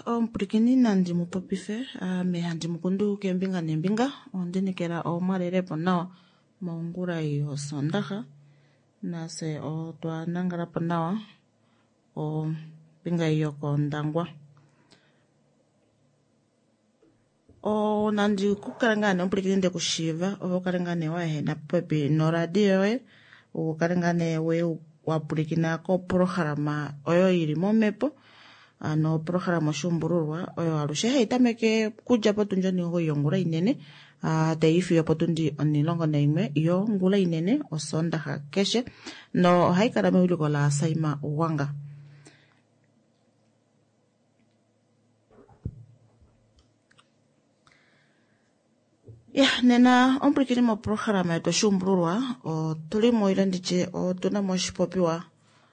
ompulakeni nandi mupopife me handi mukundu kembinga nembinga ondinekela omwalelepo nawa maungula yosondaha nase twanangalapo nawa ombinga yokondangwa nandi kukala ngane ompulakeni ndekushiva ovokale ngane wahena popepi no radio yoye ukale ngane we wapulikina ko programa oyo yili momepo ano programa shumburulwa oyo alushe heitameke kudya potunjo ningo yongula inene teifiyo potundi onilongo naimwe yo ngula inene osondaha keshe no haikala meuliko la saima uwanga nena ompulakeni mo programa yetu shumburulwa tulimo ilandiche tunamo shipopiwa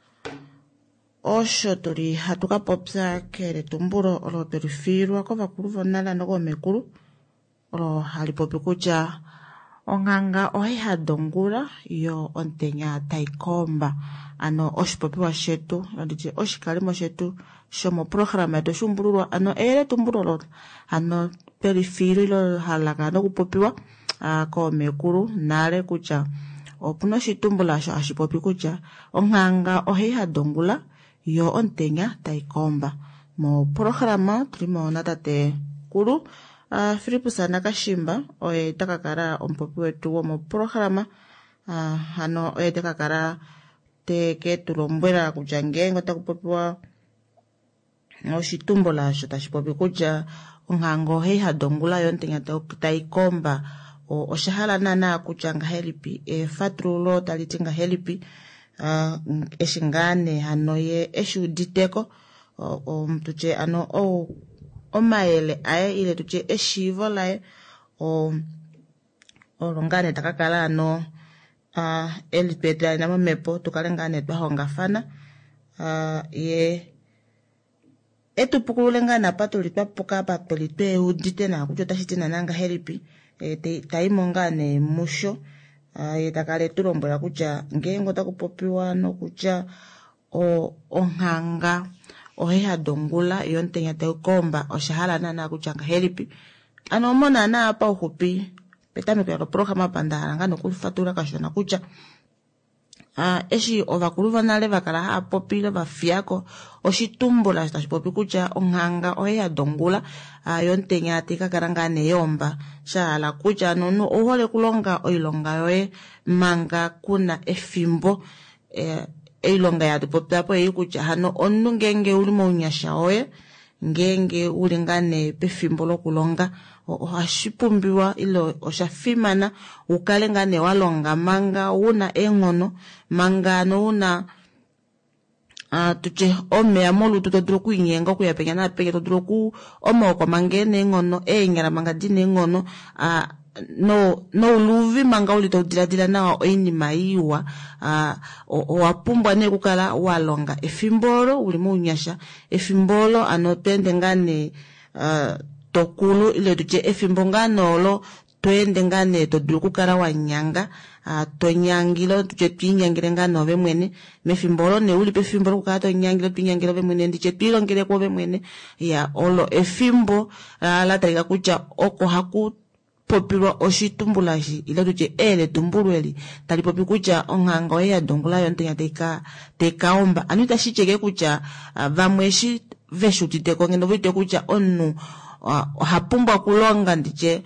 osho tuli hatuka popya kele tumbulo olo tulifirwa ko bakulu vonala no komekulu olo halipopi kutya onganga ohayi hadongula yo ontenya taikomba ano oshipopiwa shetu ndiche oshikalimo shetu shomo programa yetu shumburulwa ano ele tumbulo olo ano pelifirilo halaka no kupopiwa komekulu nale kutya opuna oshitumbula sho ashipopi kutya onganga ohayi hadongula yo ontenya taikomba mo programa tulimo na tate kulu Philipus Nakashimba oye takakala ompopi wetu wo mo programa ano oye takakala teke tulombwela kutya ngengo takupopiwa oshitumbula sho tashipopi kutya onganga ohayi hadongula yo ontenya taikomba oshahala nana kutya ngahelipi efatululo taliti ngahelipi eshingane hano ye eshuditeko tuche ano omayele aye ile tuche eshivo laye olongane takakala ano elipeta na mamepo tukale ngane twahongafana ye etupukulule ngana patulitwa puka papelitwe udite na kutyo tashitina nanga helipi taimongane musho yetakale tulombwela kutya ngengo takupopiwa no kutya onganga ohayi hadongula yo ontenya taikomba oshahala nana kutya ngahelipi ano mona na apa uhupi petameko ya programa pandahala ngano kufatula kashona kutya eshi ovakulu vanale vakala hapopile vafiyako oshitumbula tashipopi kutya onganga ohayi hadongula yo ontenya tikakala ngane yomba shahala kutya nono uhole kulonga oilonga yoye manga kuna efimbo eilonga yatupopyapo eyi kutya hano omuntu ngenge uli mounyasha woye ngenge uli ngane pefimbo lokulonga ohashipumbiwa ilo oshafimana ukale ngane walonga manga una engono manga no una tuche omeya molutu todulu kuinyenga kuya penya na penya todulu ku omoko mangene engono enyala manga dine engono no uluvi manga uli todiladila nawa oinima iwa wapumbwa ne kukala walonga efimbolo uli muunyasha efimbolo ano twende ngane tokulu ile tuche efimbo nganolo twende ngane todulu kukala wanyanga tonyangilo tuche twinyangile ngano bemwene mefimbolo ne uli pefimbolo kukala tonyangilo twinyangilo bemwene ndiche twilongele ko bemwene ya olo efimbo la talika kutya oko haku popilwa oshitumbulashi ila tuche ele tumbulweli talipopi kutya onganga oye yadongula yo ontenya tekaomba anu tashicheke kutya vamweshi veshutiteko ngeno vite kutya onu hapumbwa kulonga ndiche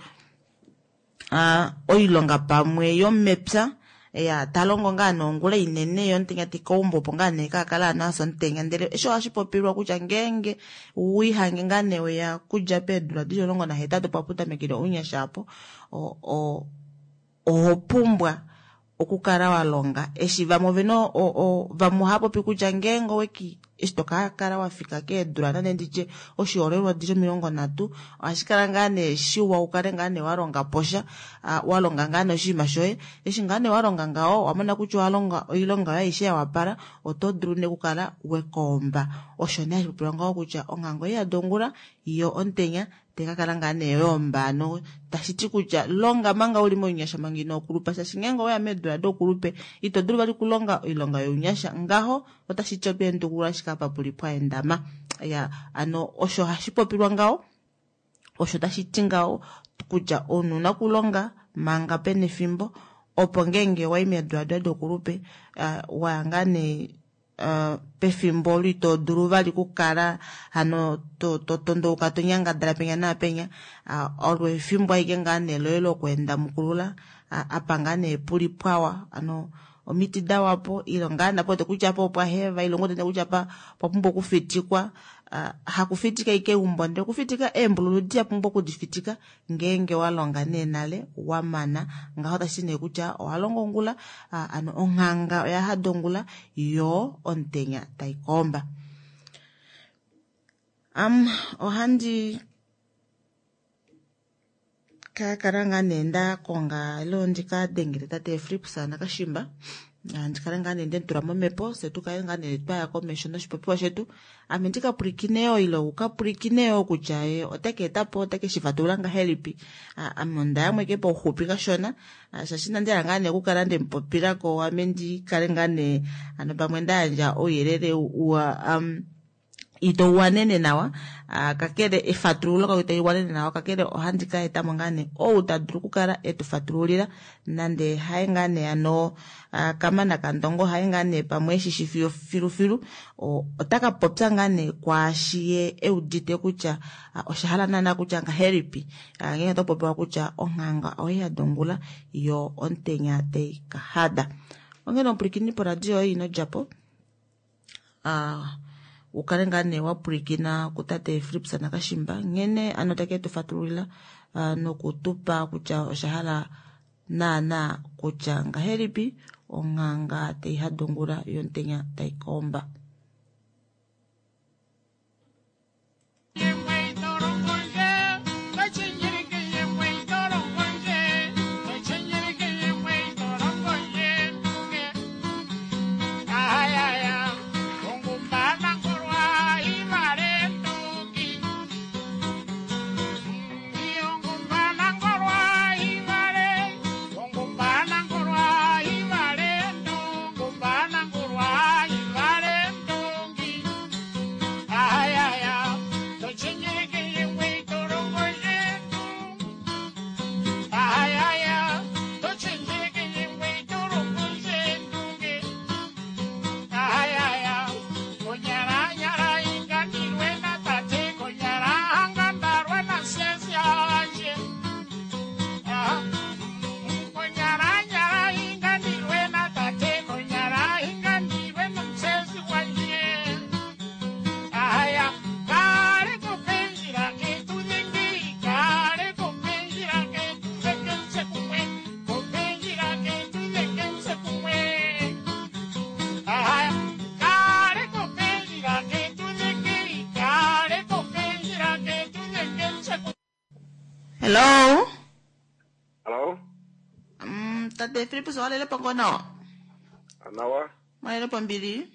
oilonga pamwe yomepya ya talongo ngano ngula inene yo ontenya tikaombo po ngane kakala naso ontenya ndele esho hashipopilwa kutya ngenge wihange ngane weya kudya pedula dilongo na hetatu paputa mekile unyashapo opumbwa okukala walonga eshiva veno vamu hapo pikutya ngengo weki ishtoka kala wafika kedula nane ndiche oshiolelwa dijo 30 ashikala ngane shiwa ukale ngane walonga posha walonga ngane oshima shoye eshi ngane walonga ngao wamona kutya walonga oilonga ya ishe wapara otodulu ne kukala wekomba oshone ashipulanga kutya ongango ya dongula yo ontenya tekakalangane yomba no tashiti kuja longa manga uli monyasha mangino kulupa sashingengo ya medra do kulupe ito dulu bali kulonga ilonga yonyasha ngaho otashichope ndukula shikapa pulipwa endama ya osho hashipopilwa ngao osho tashitingao kuja onuna kulonga manga pene fimbo opo ngenge waimedra do kulupe wangane pefimbo lito duruva likukala to tondoka tonyanga dala penya na penya olwe fimbo aigengane loelo kwenda mukulula apangane puli pwawa omiti dawapo ilongana pote kuchapo pwa heva ilongote kuchapa papumbo kufitikwa hakufitika ike umbonde kufitika embululu dia pumbo kudifitika ngenge walonga nenale wamana ngahota shine kucha walongongula onhanga ya hadongula yo ontenya taikomba ohandi kakaranga nenda konga londika dengire tate fripsa nakashimba ndikaranga nende nturamo mepo setukaenga nende twaya komeshono shipopiwa shetu amendika purikineo ilo ukapurikineo kuchaye oteketapo oteke shifatulanga helipi amonda yamwe kepo uhupika shona shashina ndiranga ne kukala ndempopirako amendi kalenga ne pamwe ndanja oyerere uwa ito wanene nawa kakere efatrulo ka ito wanene nawa kakere ohandika etamo ngane utadru kukara etufatrulira nande haengane kamana kandongo haengane pamwe shishifio filu otaka popsa ngane kwa shiye eudite kucha oshahala nana kucha nga heripi ngenge topopewa kucha onhanga oya dongula yo ontenya te kahada ongeno mplikini po radio ino japo ukalengane wapurikina kutate fripsa nakashimba ngene anotake tufatulila nokutupa kucha oshahala nana kucha nga heripi onganga teihadungura yontenya taikomba Hello? Hello? Tate Filipo swalele pa kono? Anawa? Malele pa mbili?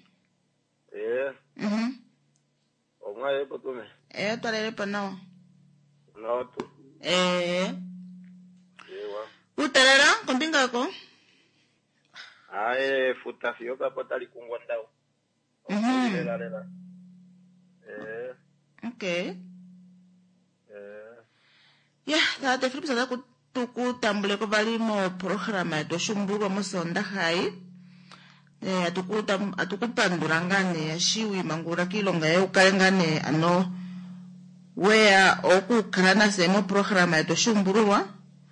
O ngaye pa tume? Twalele pa nawa? Nawa tu? Ewa. Utalera? Kumbinga ko? Futafio ka patali kungwandao. Lela. Okay. Tate Filipo sada tuku tambule ko bali mo programa to shumburu mo sonda hai atuku pandurangane ya shiwi mangura kilonga ya ukalengane wea oku kana semo programa to shumburu wa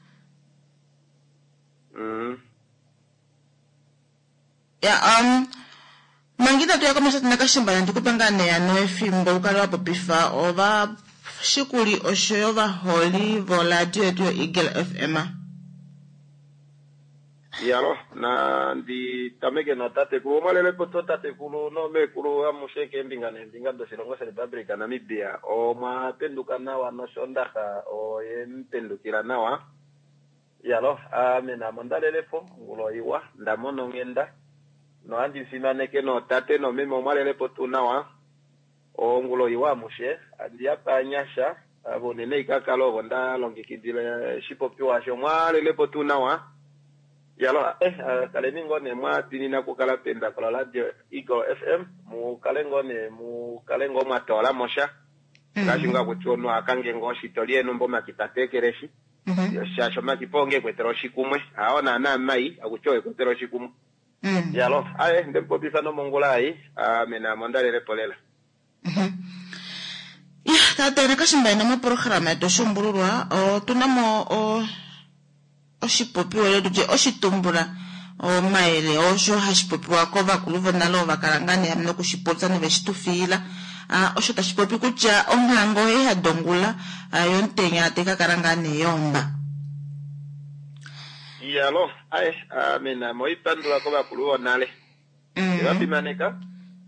mangita tu ya komesa tunakashimba ndikupangane ya fimbo ukala wapo bifa ova shikuli oshoyova holi voladio edio Eagle FM. Yalo na ndi tameke na tate kulu malele poto tate kulu no me kulu amusheke mbingando silongo sa Republika Namibia o mapenduka nawa no shondaka o yempendukira nawa yalo amena mondalele fo ngulo iwa ndamono ngenda no andi simaneke no tate no memo malele poto nawa o ngulo iwa mushe andi apa nyasha abo nene ikakalo bonda longikidile shipopi washo mwale lepo tunawa yalo kaleningo ne mwatini na kukala penda kola radio Eagle FM mu kalengo matola mosha kashinga kuchono akange ngoshi tolie nombo makitatekereshi shasho makiponge kwetero shikumwe aona na mai akuchoe kwetero shikumwe yalo ndempo bisano mongolai mena mondale repolela Tata kashimba ina programa to shumburwa tunamo oshipopi wale tuje oshitumbula maele osho hashipopi wako bakuluva nalo bakarangane amno kushipotsa ne beshitufila osho tashipopi kucha ongango hadongula yontenya teka karangane yomba yalo mena moipandula ko bakuluva nale yabimaneka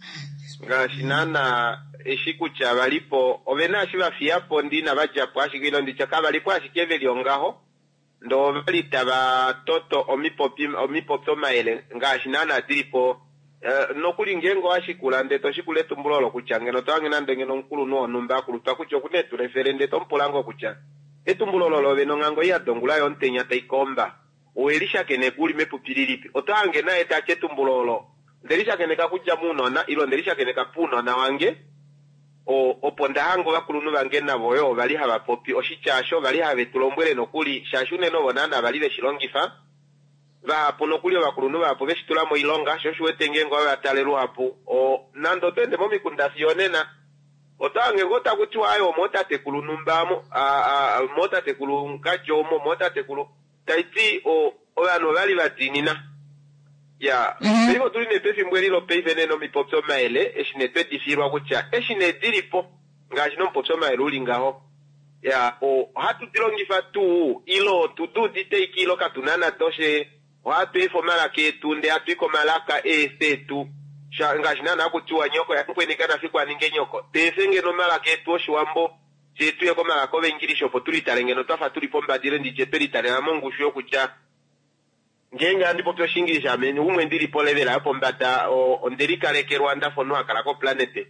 ngashinana eshikucha balipo obena shiba fiapo ndina bajapo ashikilo ndichaka balipo ashikeveli ongaho ndo balitaba toto omipopi maele ngashinana dilipo nokuli ngengo ashikula ndeto shikule tumbulolo kuchangeno twange ndengeno nkulu no numba kuluta kucho kunetu referende tompulango kucha etumbulolo lobe no ngango ya dongula yontenya taikomba oelisha kene kuli mepupililipi otwange na etache tumbulolo ndelisha kene kakuja muno na ilo ndelisha kene kapuno na wange oponda hango bakulunu bange naboyo bali haba popi oshichasho bali habe tulombwele nokuli shashune no bonana bali beshilongifa ba pono kuli bakulunu bapo beshitula mo ilonga shoshu wetenge ngo bataleru hapo nando tende mo mikundasione na otange ngota kutwayo mota tekulunumba mota tekulunkajo mota tekulu taiti obano bali batinina ya bibo tuline pefi mbwelilo peive no mipopso maele eshine petifirwa kucha eshine dilipo ngashino mpopso maele ulingaho ya hatu tilongifa tu ilo tudu dite ikilo katunana toshe hatu efo malake tunde hatu iko malaka tu ngashina na kutua nyoko ya nkwenikana fikwa ninge nyoko tefenge no malake tu oshiwambo chetu yako malako bengilisho potulitalenga no tafa tulipomba dire ndichepelitale na mongu shyo kucha ngenga ndipo pyo shingilisha meni umwe ndiri polevela hapo mbata ondelika leke Rwanda fono akala ko planete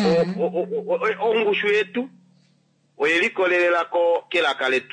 ongushu yetu oyelikolelela ko kela kaletu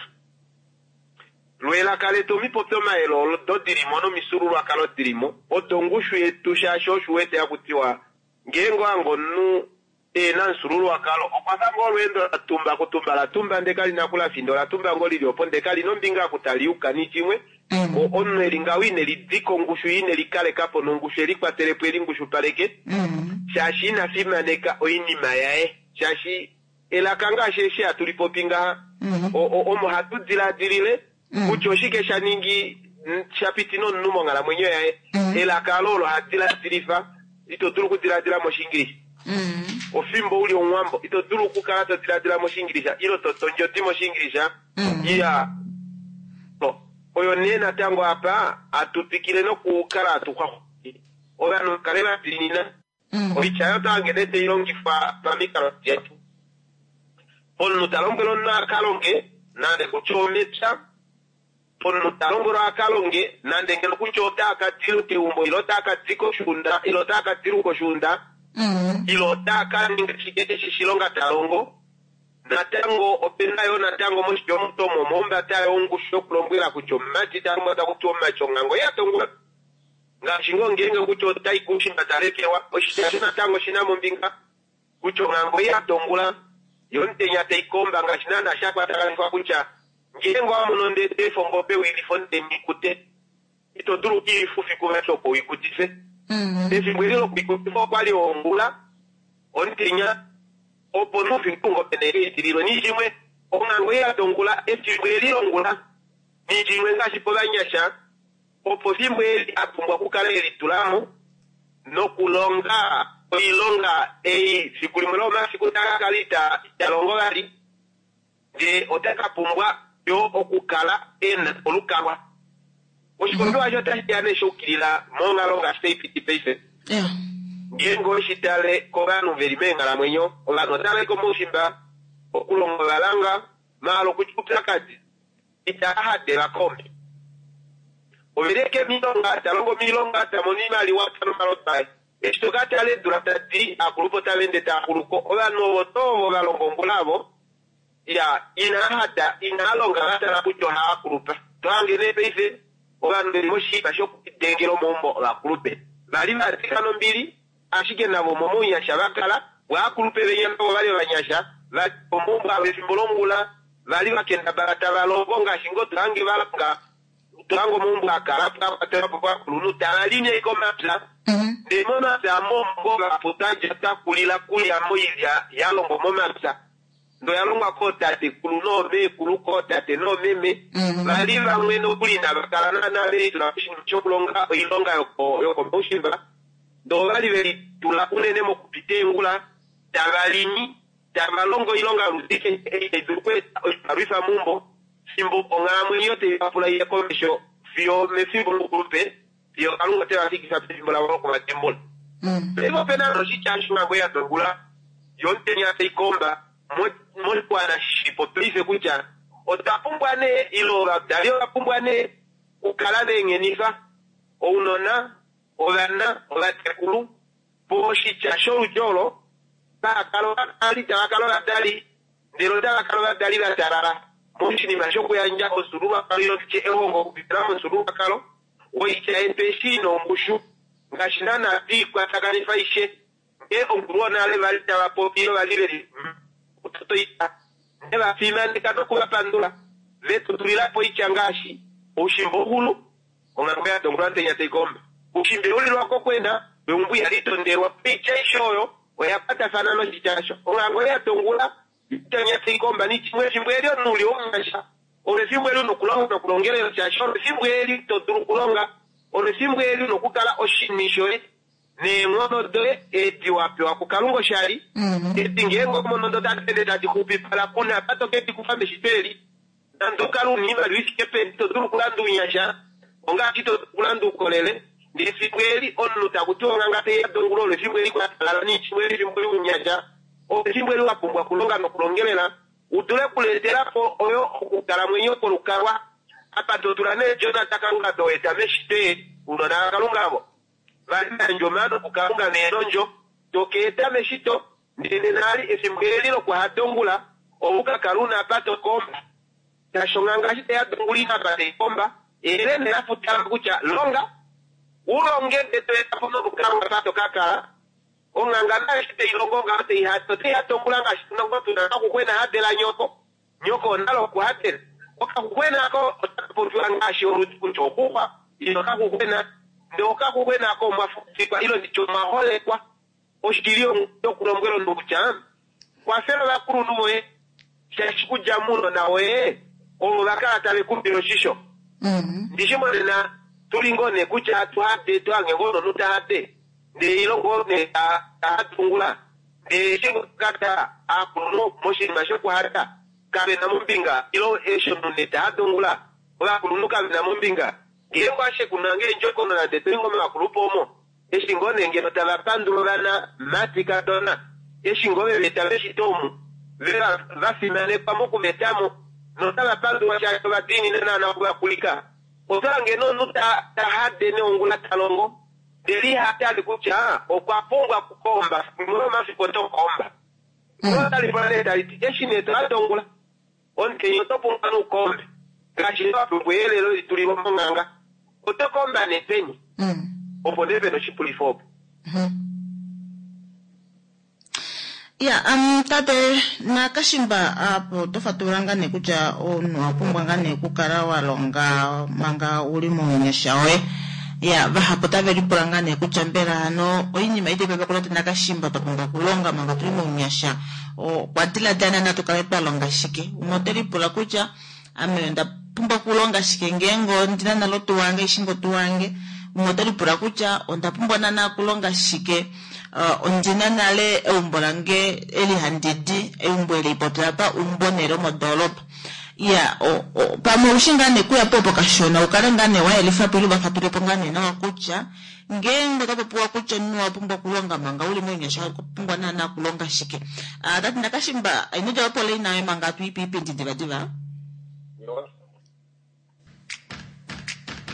lwela kaletu mipo pyo maelo do dirimo no misururu akalo dirimo otongushu yetu shasho shuwete yakutiwa ngengo ango nu na nsururu akalo okwata ngolwendo atumba kutumba la tumba ndekali nakula findo la tumba ngoli lyopo ndekali no mbinga kutaliuka ni chimwe ono elingawine lidiko ngushu ine likale kapo nongushu elikwa telepweli ngushu paleke shashi na fima neka oini mayae shashi elakanga sheshe atulipopinga omo hatu dila dirile uchoshike shaningi shapitino numo ngala mwenyo yae elakalolo hatila dilifa ito tulu kudila dila moshingiri ofimbo uli omwambo ito tulu kukalata dila dila moshingirisha ilo totonjoti moshingirisha iya oyo nena tango hapa atupikile no kukala atukwa ogano kalela tinina oichayo tangedete ilongifa pamikalo yetu ponu talombelo na kalonge nande kuchomecha ponu talombelo akalonge nande ngelo kuchota akatiru teumbo ilotaka tiko shunda ilotaka tiru ko shunda ilotaka ngishikete shishilonga talongo natango openayo natango moshyo mutomo momba tayo ngusho kulombwela kuchomati tango takuchoma chongango yatongwa ngashingo ngenge kuchota ikushinga tarekewa oshitashina tango shinamo mbinga kuchongango yatongula yontenya teikomba ngashinana shakwa takalifwa kucha ngengo amunonde tefongo pe wilifonde mikute ito duru kifufi kumechopo wikutife tefibwelilo kwikutifo kwali ongula ontenya opono finkungo peneke itirilo nijimwe ongango ya dongula efibwelilo ngula nijimwe ngashipola nyasha opo fimbweli atumbwa kukala elitulamu nokulonga oilonga fikulimwelo mafikutaka kalita yalongo gali de otaka pumbwa yo okukala olukalwa oshikombe wajo tashiane shokilila monga longa stepiti peife ngengo shitale koganu verimenga la mwenyo olano tale ko mushimba okulongo balanga malo kuchupakati itaha de la kombe obereke milonga talongo milonga tamonima liwata no malotai estokata le durata di akulupo talende ta akuluko olano botobo balongo ngolabo ya inalonga hata na kucho hakurupa twange ne pese obande moshi basho kutengero mombo la kurupe bali batikano mbili ashike nabo momunya shabakala wa kurupe benyambo bali banyasha la mombo abefimbolongula bali bakenda barataba longa shingo twange balanga twango mombo akalapa atera kwa kulunu taline ikomapla de mona za mombo la potanja takulila kulia moyivya yalongo momapsa ndo yalonga kota te kuluno be kulukota te no meme bali bamwe no kulina bakalana na be chokulonga ilonga yoko moshimba ndo bali beli tulakunene mo kupitengula tabalini tabalongo ilonga rutike edukwe arifa mumbo simbo ongamwe yote apula ya komesho fio me simbo lukupe fio kalunga te atiki sa simbo la wako matembo lego pena roshi chanshu ngwe ya tongula yonte nya teikomba mo kwa na shipo please kucha otapumbwane ilo dalio apumbwane ukalane ngenifa ounona olana olatekulu poshi chasho ujolo bakalo dali ndero dali la tarara moshi ni mashoko ya nja osuruba kalio che ehongo kubitramo suruba kalo oicha empesi no mushu ngashindana kwa takanifa ishe onguruona ale balita bapopiro baliberi utotoita eba fimande kadokuba pandula veto tulila po ichangashi ushimbo hulu ongaroya dongurante nyateikomba ushimbe uli lwako kwenda bumbu yalitonderwa picha ishoyo oyapata fanano chichasho ongaroya dongula nyateikomba ni chimwe chimbwelio nuli ongasha ole simbwelio nokulonga kulongelero chasho ole simbwelio toduru kulonga ole simbwelio nokukala oshimishoe ne ngono doe eti wapi wakukalungo shari eti ngengo monondo tatende tati kupipala kuna pato keti kufambe shipeli nando kaluni balwisi kepe toduru kulandu nyasha onga kito kulandu kolele ndesi kweli onu takutonga ngate ya dongulo le fimweli kwa talani chimweli fimweli nyasha o fimweli wapumbwa kulonga no kulongelela utule kuletera po oyo ukala mwenyo kolukarwa apa dodurane jona takalunga doe tameshite unona kalungabo bana njomano kukalunga nedonjo toketa meshito ndene nali esimgelilo kwa hadongula obuka kaluna pato komba tashonganga shite ya dongulina pate komba elene afuta kucha longa ulonge ndete afuno kukalunga pato kakala onganga na shite ilongonga ate ihato te atongulanga shitunongo tunakukwena hadela nyoko nalo kwa hadela okakukwena ko otakutuanga shioru kuchokuwa inokakukwena ndoka kukwena ko mafutikwa ilo ndicho mahole kwa oshikilio ndokulongwelo ndukucha kwa fero bakuru nuwe chashikuja muno nawe olubakala tabe kumbiro shisho ndishimo na tulingone kucha tuhate twange ngono nutahate de ilongo ne atungula de shingo kata akuno moshi mashoko hata kabe na mumbinga ilo esho nuneta atungula ola kulunuka na mumbinga Giembo ashe kunange njoko na detengo me wakulupomo. Eshingone ngeno tabapandulo bana matika dona. Eshingome betabeshi tomu. Vera vasimane pamoku metamo. No tabapandu wachako batini nena na kulika. Otange no nuta tahade ne ongula talongo. Deli hata alikucha okwaponga kukomba. Mwe mafikoto komba. Mwe talipaleta eshine tadongula. Onke yotopunga no kombe. Kashino pwele lo tulibo monganga. Otokomba ne penyi. Opodebe no chipulifobo. Ya, tate na kashimba hapo tofaturanga ne kuja onu apumbwanga ne kukara walonga manga uli munyeshawe. Ya, hapo taveri puranga ne kuchambera no oyini maide bebe kulate na kashimba topunga kulonga manga tuli munyesha. O kwatila dana na tukaleta longa shike. Umoteri pula kuja ameenda pumba kulonga shike ngengo ndina na lotu wange ishingo tuwange. Umoteri pula kuja onda pumba na kulonga shike. Ondina nale umbolange eli handidi umbwele ipotrapa umbonero modolopa ya pamo ushingane kuya popo kashona ukarengane wa elifa pilu bafapire pongane na wakucha ngengo tapo puwa kucha nuwa pumba kulonga manga uli mwenye shaka kupungwa na kulonga shike tati nakashimba inuja wapole inawe manga tuipi ndivadiva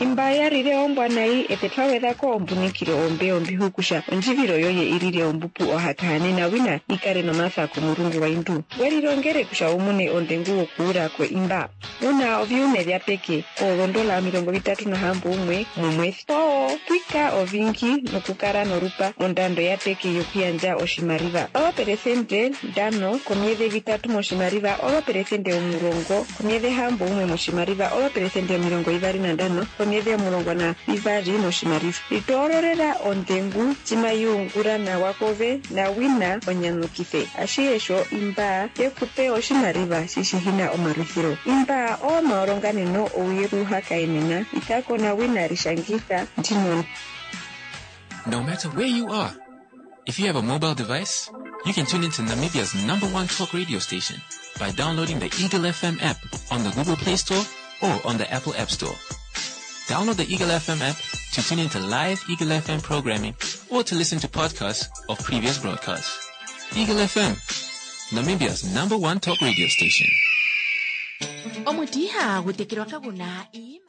imba yarire ombwa nai epetawedha ko ombunikiro ombi hukusha onjiviro yoye irire ombupu ohatane na wina ikare no masa kumurungu wa indu werirongere kusha umune ondengu okuura kwe imba una oviune vya peke $30 mumwezi twika ovingi nokukara norupa ondando ya peke yokuyanja oshimariva operesente 5 komieze 3 moshimariva operesente 10 komieze 1 moshimariva operesente 25 komieze 12 moshimariva itororera ondengu chimayungura na wakove na wina onyanukife ashiesho imba yekupe oshimariva shishihina omaruhiro imba maoronganeno owiruha kainena itako na wina rishangika ndinon. No matter where you are, if you have a mobile device, you can tune into Namibia's #1 talk radio station by downloading the Eagle FM app on the Google Play Store or on the Apple App Store. Download the Eagle FM app to tune into live Eagle FM programming or to listen to podcasts of previous broadcasts. Eagle FM, Namibia's #1 talk radio station. Omudiha gutekirwa kaguna ima.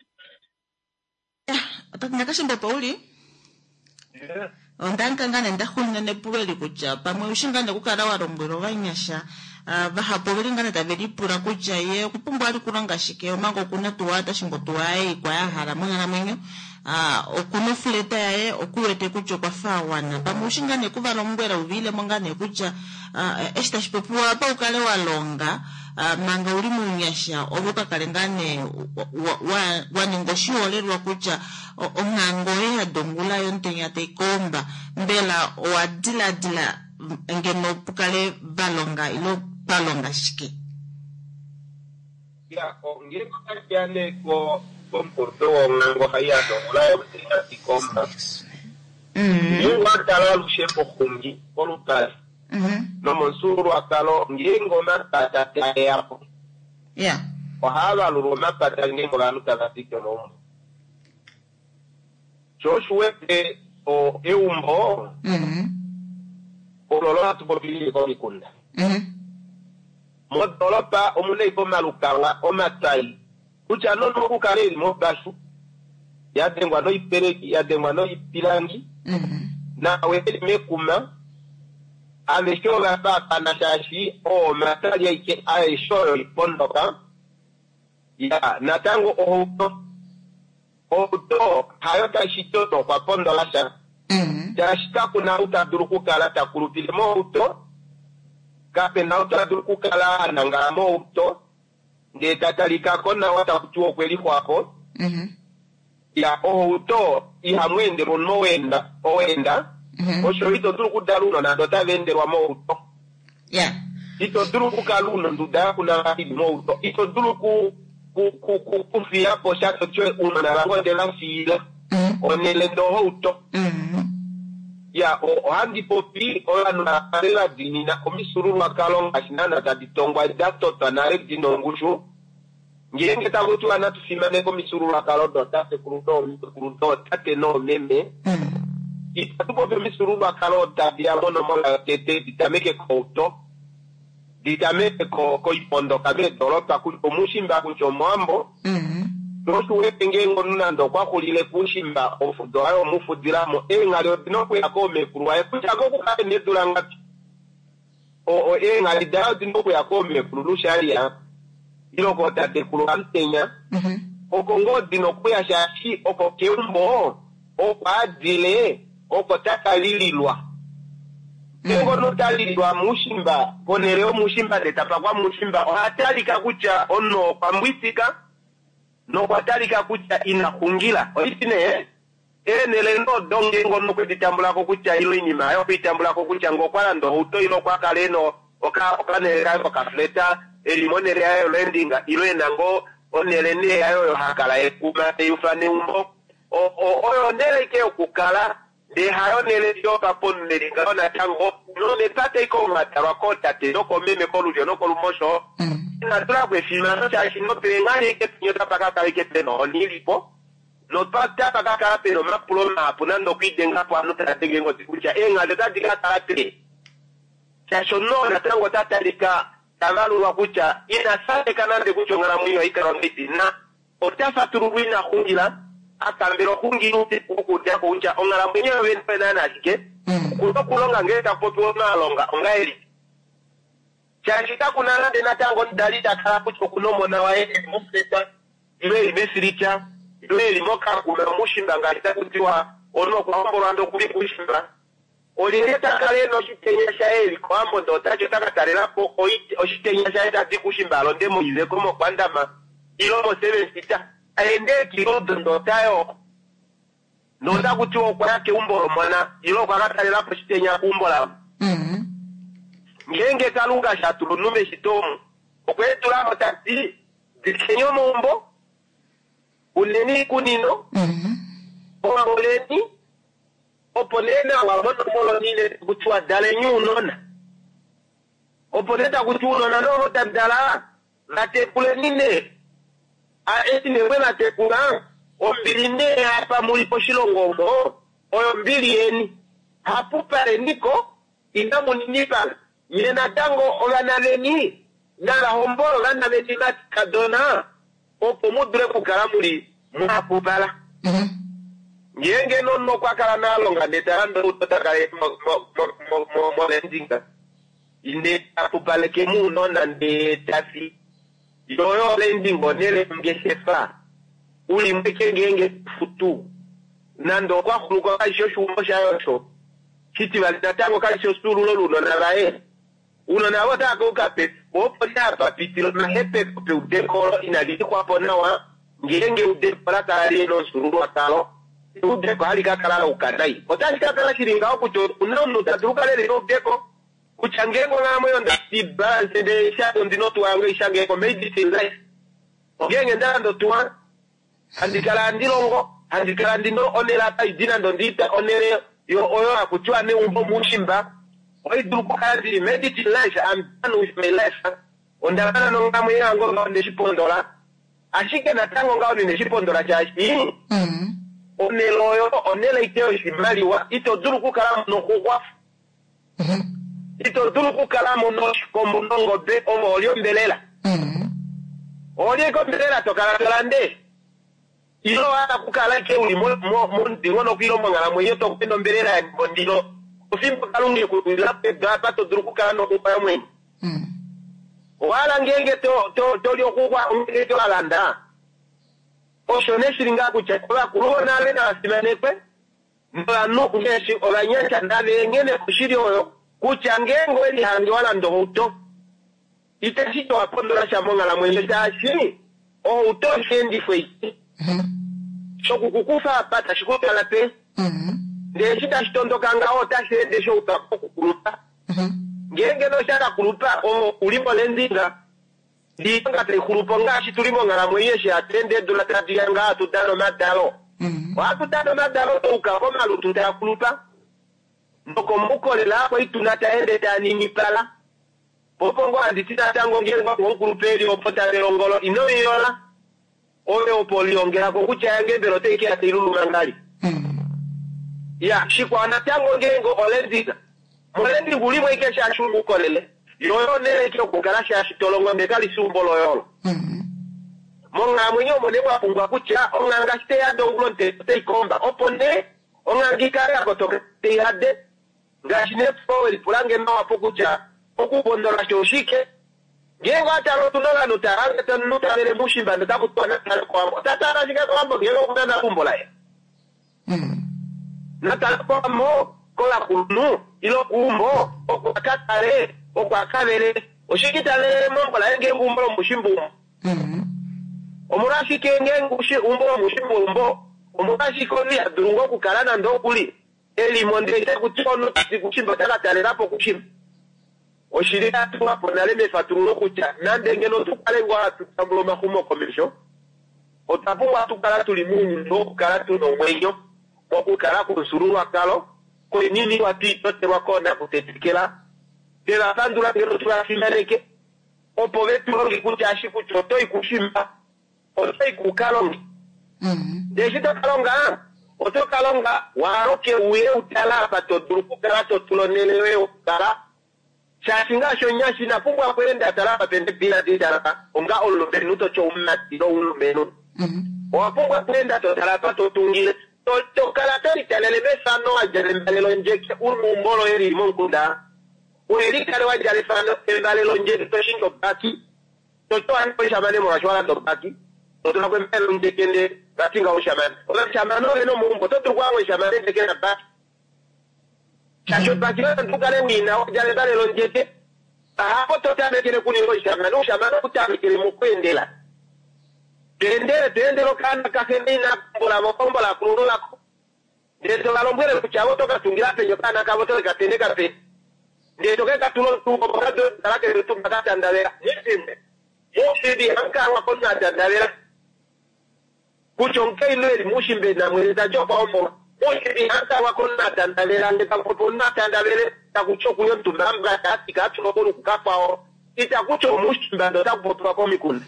Atakashimba Pauli? Yes. Ondankangana ndahulina nepuleli kuja pamwe ushingana kukala warombwero vanyasha vahapo velingana tavelipura kuja ye kupumbwa ali kulanga shike omango kuna tuwata shingo tuwae kwa yahala mwana mwenyo okuno fuleta yae okuwete kujo kwa fawana pamwe ushingane kuva lombwera uvile mwangane kuja eshita shipopua pa ukale walonga manga uli munyasha obuka kalengane waningoshiolelwa kuja ongango ya dongula yontenya tekomba mbela wadila ngeno pukale balonga ilo balonga shike ya ngeko kakiane ko komporto ongango haya dongula yontenya tekomba ngwatala lushepo khungi kolutasi no monsuru akalo ngengo matata yapo yeah ohala lulu matata ngengo lanu tagatike no Joshua o eumbo ololo atubobili ko bikunda modolopa omune ko malukanga o matai ucha no ku kale mo bashu ya dengwa no ipereki ya dengwa no ipilangi na wele mekuma ameshoga papa na shashi o matali yake aisho ipondoka ya natango oto hayota shitoto kwa pondo lasha jashika kuna utaduruku kala takurupile mo uto kape na utaduruku kala nangala mo uto nge tatalika kona watakuchuo kweli kwako ya uto ihamwende rono wenda osho ito duruku daluno na dota venderwa mo uto yeah ito duruku kaluno nduda kuna hidi mo uto ito duruku kufia po shato chwe na rango de la fila onele ndo uto ya o handi popi o na parela dinina komisuru wakalo ashinana taditongwa dato tanare dinongushu ngenge tabutu anatufimane komisuru wakalo dota se kurudo tate no meme itatupo komisuru wakalo tabia mono mola tete ditameke kouto ditameke ko ipondo kabe doropa kumushimba kucho mwambo Nosu wepenge ngonunando kwa kulile kushimba ofudo ayo mufudiramo ngalo dinoku yakome kuruwa kuchago kukae nedulangati o ngalo dayo dinoku yakome kurusharia ilo kota te kuruantenya okongo dinoku ya shashi oko keumbo oko adile oko takalililwa ngono talilwa mushimba konereo mushimba detapa kwa mushimba ohatalika kucha ono pambwisika no kwatalika kucha inakungila oitine nelendo donge ngono kwitambula ko kucha ilo inyima yo kwitambula ko kucha ngokwala ndo uto ilo kwa kaleno okanera ko kafleta elimonere ayo lendinga ilo enango onelene ayo hakala ekuma eyufane umbo oyo neleke okukala de hayo nele yo kapone ngona tango no ne tate ko mataba ko tate no ko meme ko lujo no ko lumosho na trabe filma cha shino pengane ke nyota paka ka ke teno ni lipo no pata paka ka pero ma ploma punando kwidenga kwa no tate gengo tikucha enga de tate ka tate cha shono na tango tata lika tamalu wa kucha ina sate kanande kucho ngara mwiyo ikaro nditi na otafa turuwina khungila akambiro khungilu ukutya kunja ongala mwenyewe wenpena nachike kulo kulonga ngeta kopyo nalonga ongaeli chashika kunala de natango dalita kala kucho kunomona wae mufeta ile imesiricha ile limoka kuna mushimba ngalita kutiwa ono kwa mborando kuli kushimba olileta kale no shitenyesha eli kwambo ndo tacho takatarela ko oshitenyesha eta tikushimba londe muize komo kwandama ilomo 7 sita aende kirodo ndo tayo nonda kutiwa kwa yake umboro mwana ilo kwa katarela ko shitenya kumbola ngenge kalunga shatulu nume shitomu okwetula motati dikenyo mombo uneni kunino oleni oponena wa mono molo nile kuchwa dale nyunona oponeta kuchwa na no tandala na tekule nine a etine wena tekula ombilinde hapa mulipo shilongo oyo mbili eni hapu pale niko inamu ninipa Yena tango olanaleni nala hombolo lanaleni kadona opo mudre kukaramuli mwapupala ngenge non kwa kala nalonga netarando utotakale mo lendinga inde apupale kemu nona nde tafi yoyo lendingo nele mgeshefa uli mweke ngenge futu nando kwa kuluko kaisho shumbo shayosho kiti walitango kaisho suru lolo nalae uno na wata ko kape opo na papitilo na hepe pe udekolo inalidi kwa ponawa ngenge udekolo tari no suru atalo udeko hali kakala ukadai otali kakala kiringa okuto unono tatuka lele udeko kuchangengo na moyo ndi balance de shadow ndino tuwange ishangeko medicine life ngenge ndando tuwa andikala ndilongo andikala ndino onela ta idina ndo ndita onele yo oyo akuchwa ne umbo mushimba oyi duko kazi medicine life I'm done with my life ondabana no ngamu yango ngonde shipondola ashike na tango ngao ni shipondola chashi oneloyo onele iteo shimaliwa ito duru kukala no kugwa ito duru kukala no kombo nongo be o olio mbelela olio ko mbelela tokala kalande ilo ala kukala ke uli mo ndiro kilo mangala mwe to pendo mbelela ya bondilo usimbo kalungi kula pe gapa to duru kukala no kupa mwe wala ngenge to lio kugwa ngenge to alanda oshone shiringa kuchakula kulona lena simenekwe ndola no kunyeshi olanyanja ndale ngene kushiri oyo kuchangengo eli hangi wala ndohuto itashito apondola shamonga la mwende tashi o uto shendi fwe shoku kukufa apata shikuta la pe nde shita shitondoka ngao tashi ende sho utapoku kulupa ngenge no shara kulupa o ulimbo lendinga di nga te kulupo nga shitulimo nga la mweyeshi atende dola tati nga atutano madalo atutano madalo ukakoma lututa kulupa ndoko mukole la kwa itunata ende tanini pala popongo anditina tango ngengo ngurupeli opota longolo ino yola owe opoliongera ko kuchange berote iki atilulu mangali ya shikwa anatango ngengo olendika molendi bulimwe ikesha shungu kolele yoyo nele kyo kugalasha shitolongo mbekali sumbolo yolo monga mwenyo monebwa pungwa kucha onanga shite ya dongulonte te komba opone onga ngikara kotoke te yade ngashine forward pulange mawa pokucha okubondola shoshike ngengo atalo tunola nutaranga tanuta lele mushimba ndakutwana kwa tatara shika kwambo ngelo kuna kumbola ya natalpo mo kola kunu ilo kumbo okakatare okwakabere oshikitale mombola enge ngumbolo mushimbu omurashi kenge ngushi umbolo mushimbu omurashi koni adurungo kukalana ndokuli eli monde kutikono kushimba takatale rapo kushimba oshirika tuwa ponale mefaturo kucha nande ngeno tukale ngwa tutambulo makumo komisho otapunga tukala tulimungu ndo kukala tuno mwenyo okukala kunsururu akalo ko nini wati tote wakona kutetikela tela tandula ngero tuwa simeneke opo vetu longi kuchashi kuchoto ikushimba oto ikukalongi deshito kalonga oto kalonga waroke uye utala pato durukukala totulonelewe ukala shashinga shonyashi na pungwa kwenda talapa pende bila didaraka onga olubenuto cho umati do ulumenu Wapungwa kwenda totalapa totungile. Tokalatari talelebe sano ajalembale njeke umumbolo eri monkunda. Uerika lewa jalefano embale njeke toshindo baki. Toto anpo shamane mwashwala to baki. Toto na kwembele njeke nde batinga ushamane. Ola shamano eno mumbo. Toto kwa shamane njeke na baki. Chacho baki na ntukale wina jalebale njeke. Hapo totame kile kunilo shamane kutame kile mukwendela. Tendero kana kakendina kombola kurula ko. Ndeto galombwele kuchawo toka tungira penyo kana kaboto katendeka pe. Ndeto keka tulo tuko bado dalake tu bakata ndalera. Nisimbe. Yoshidi hanka wa konna ndalera. Kuchonke ile mushimbe na mweza jopa ombo. Yoshidi hanka wa konna ndalera ndeka kupona ndalera takuchoku yo tumamba katika tulo ko kukapao. Itakucho mushimbe ndo takupotoka kwa mikunda.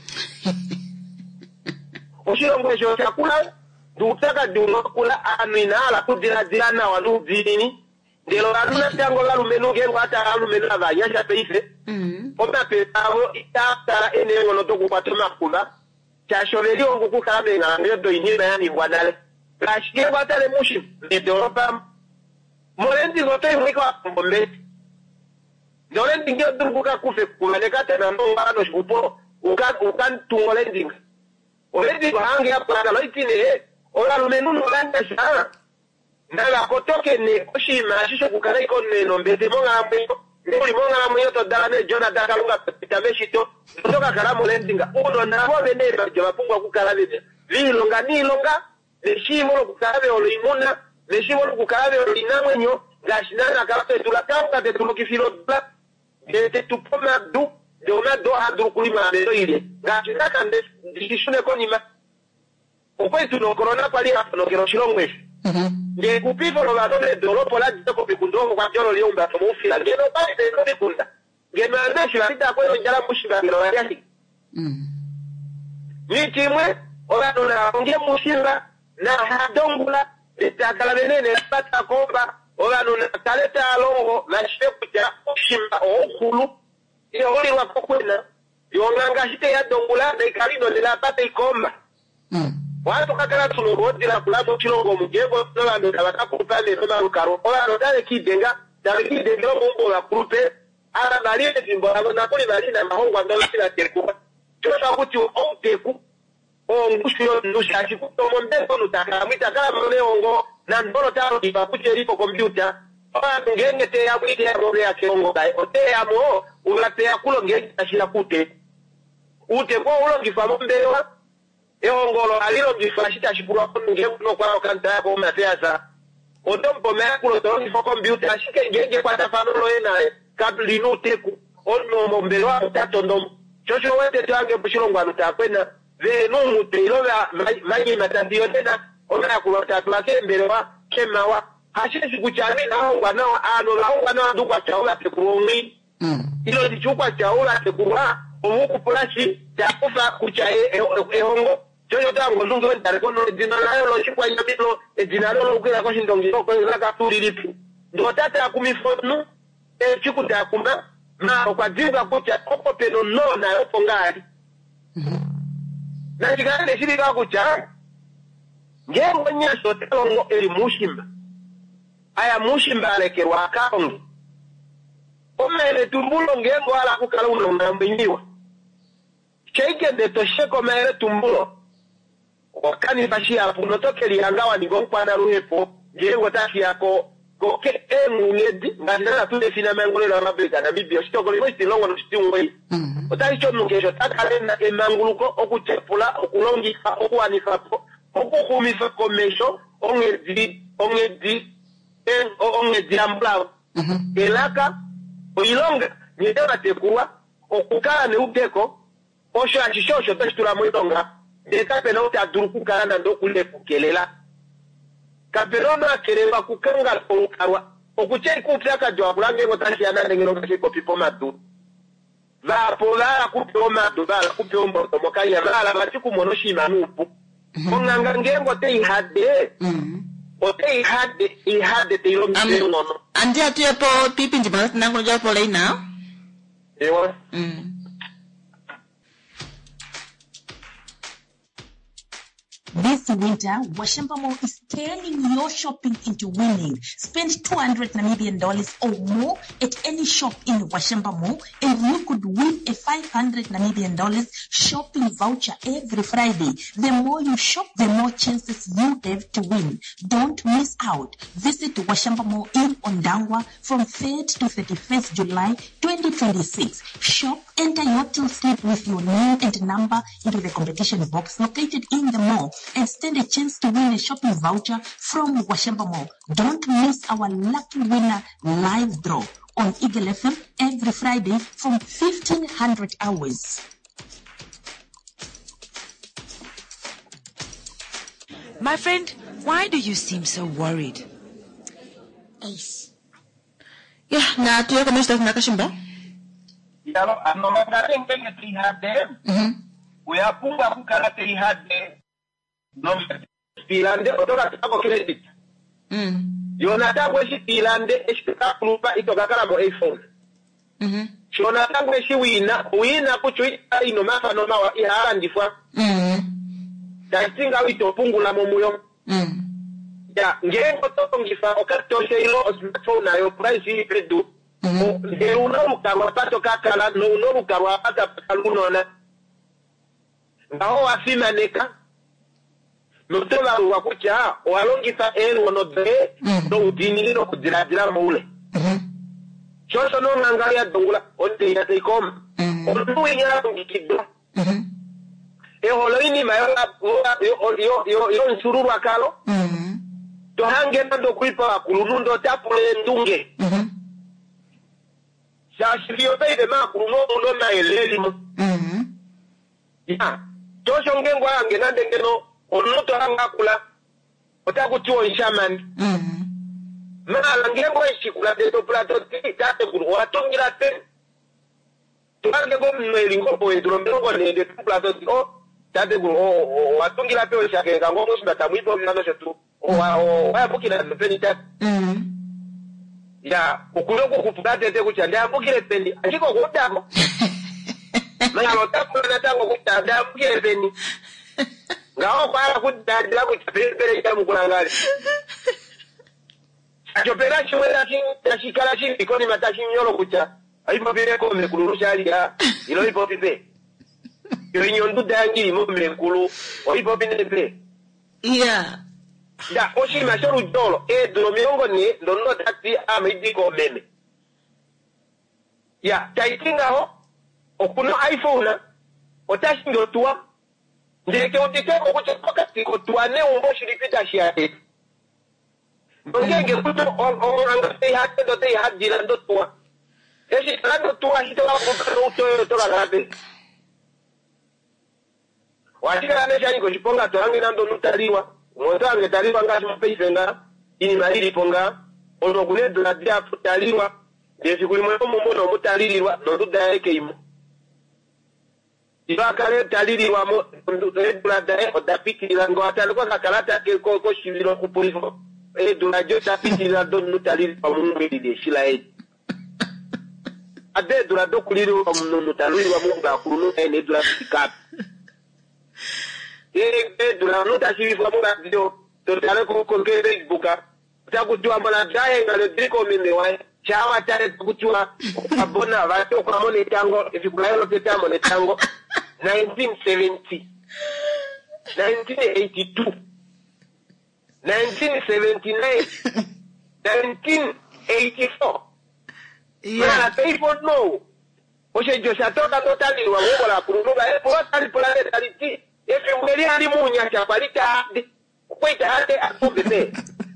Oshilongo esho chakula dutaka dunokula anuinala kudira na waluzini ndelo aluna tango galumenu gero ata alumenu abanyasha peife oba petavo itata enengo no tokupato makula chashoveli onguku kalabenga ngedo inima yani ngwadale kashike batale mushi ndoropa molendi gote mwiko mbombe ndolendi ngeo dunguka kufe kumelekata na mbano shupo ukan tungolendinga Oledi bahangi hapa na loitine ola lumenu nganda sana ndala kotoke ne oshima shisho kukana iko neno mbete monga mwengo ndoli monga mwengo to dala ne jona daka lunga pitameshito kutoka kalamu lendinga uno na bo bene bajo pungwa kukalabe lilonga nilonga neshimo kukalabe olimuna neshimo kukalabe olinamwenyo gashinana kalabe tulakanga de tulukifilo bla de tupoma du de ona do hadru kulima mero ile gashinaka ndishune konima okwetu no corona pali hapo no kero shilongwe nge kupivo no badole doropo la dito pikundongo kwa jolo liomba tomufila ngeno bali de ko pikunda ngeno andeshi la kwa njala mushiba ngelo yaki ni timwe ola dona nge mushinga na hadongula itakala benene pata komba ola dona kaleta alongo na shepu ja mushimba okulu iyo oli wa kokwena yonganga shite ya dongula na ikalino lela pata ikomba watu kakala tulongo dira kulabo kilongo mugebo nola ndo bakakupale no marukaro ola ndo dale kidenga dale kidenga bombo la kurupe ara balile timbo na kuli balina mahongo ndo sila terkuba tota kuti onteku ongushyo ndushashi kutomo mbeko nutaka mwita kala mleongo na ndolo taro dibakuche lipo computer ola ngenge te ya mwite ya robe ya kilongo kai ote ya mo ulate ya kulo ngenge ashila kute ute kwa ulo ngifamo mbewa eongolo alilo ngifashita shipura kunge no kwa kanta yako mateaza odombo mekulo to ngifo computer ashike ngenge kwa tafano lo ena kabli no teku ono mombelwa tatondo chocho wete twange bushilongwa nutakwena ve no mutelo manyi matandio tena ona kulota twake mbelewa kemawa hashishi kuchami na ngwana ano la ngwana ndukwa chaula tekurumi ilo dichukwa chaula tekurwa omuku pulashi takufa kuchae ehongo jojo tango ndungo ndarekono dinalayo lo chikwa nyamilo dinalo lo kwela ko shindongiro ko zaka turilipi ndo tata kumifonu chikuta kumba na kwa jinga kucha koko peno no na yopo ngari na chikane shirika kucha ngengo nyasho telongo eri mushimba aya mushimba alekerwa akaongi omele tumbulo ngengo ala kukala uno nambenyiwa cheike de tosheko mere tumbulo wakani bashi hapo notoke liangawa ni gompana ruhepo ngengo tashi yako koke ngedi ngana tu defina mangolo la mabega na bibio stoko limo stilongo no stingwe otaicho nungejo takalena emanguluko okuchepula okulongika okuanifapo okukumisa komesho ongedi ambla elaka oilonga nyedema tekuwa okukala ne uteko osho achishosho tashitula mwilonga dekapena uti aduruku kana ndo kule kukelela kaperona kerewa kukanga onkarwa okuchei kupyaka jwa kulange ngotashi anande ngero kiko pipo madu vapola kupyo madu bala kupyo mboto mokaya bala batiku monoshima nupu onganga ngengo te ihade ote ihade te ilo mbele nono andi atuyepo pipi njima nango japo leina ewa This winter, Washamba Mall is turning your shopping into winning. Spend $200 Namibian or more at any shop in Washamba Mall and you could win a $500 Namibian shopping voucher every Friday. The more you shop, the more chances you have to win. Don't miss out. Visit Washamba Mall in Ondangwa from 3rd to 31st July 2026. Shop, enter your till slip with your name and number into the competition box located in the mall and stand a chance to win a shopping voucher from Washamba Mall. Don't miss our lucky winner live draw on Eagle FM every Friday from 1500 hours. My friend, why do you seem so worried? Ace. Yeah, na tuyo kama shida nakashimba. Yalo anomagare ngenge trihade. Uyapunga kukara trihade. No stilande otoka tako credit. Yonata kweshi stilande eshika kulupa itogakara mo iPhone. Shonata kweshi wina kuchuita inomasa noma wa ihara ndifwa. Dasinga witopungula momuyo. Ya ngengo totongifa okatoshe ilo smartphone na yo price credu. Uno lukarwa pato kakala no uno lukarwa pata palunona. Ngao asina neka. Notola wakucha walongisa wono de no udini no kudiradira mule. Choso no nangalia dongula onte ya tekom. Onu ya ngikido. Holoini mayola yo nsururu akalo. To hange ndo kuipa kulurundo tapule ndunge. Shashiriyo baide makuruno uno na elelimu. Ya. Choso ngengwa hange nande ngeno onuto hanga kula. Otakutuo inshamani. Mala ngengwa ishikula deto plato tiki tate kuru. Watungira te. Tuhange gomweli ngopo edrombelongo ne deto plato tiki. Tate kuru. Watungira te oishake. Kangomo shibata mwipo mnano shetu. Waya bukina peni tate. Ya, ukuloku kupugate te kuchande ambukire peni. Achiko kutako. Mala lotako natango kutande ambukire peni. Ngao para kutandila kuchapere itamu kulangale. Achopera chwela shikala chini koni matashi nyolo kucha. Aipo pire kome kulurusha alia. Ilo ipo pipe. Yo inyondu dangi mome kulu. Oipo pipe. Yeah. Da oshi mashoru jolo dromiongo ni ndono tati amidiko meme. Ya taitinga ho okuno iPhone otashi ndotua ndeke otike okuchoka tiko tuane umbo shiripita shiate. Ngenge kuto anga te hatte do te hadira ndotua. Eshi kando tua hitola kokaro utoyo tola gabe. Washika nesha niko chiponga torangi nando nutaliwa. Mwanza angetaliwa ngashi mpeisenga ini malili ponga ono kunedo na dia futaliwa desi kulimwe mmono mutaliliwa nduda yake imo ibakale taliliwa mo ndudula dae odapikira ngo atalikuwa kakalata ke ko shivilo kupulivo dula jo tapikira do nutaliliwa mungu de shila ade dula do kuliliwa mungu nutaliliwa mungu akulu ene dula pikap dula nuta shivifwa munga dio totale kukongere buka takujua mbona dae ngale diko mimewae chawa tare kujua abona vato kwa mone tango ifikulayolo peta mone tango 1970 1982 1979 1984 yeah people know oche josha toka totali wa ngo la kurunuga por tali polare tali efe mweli ali munya cha kwalita kwita hate akobebe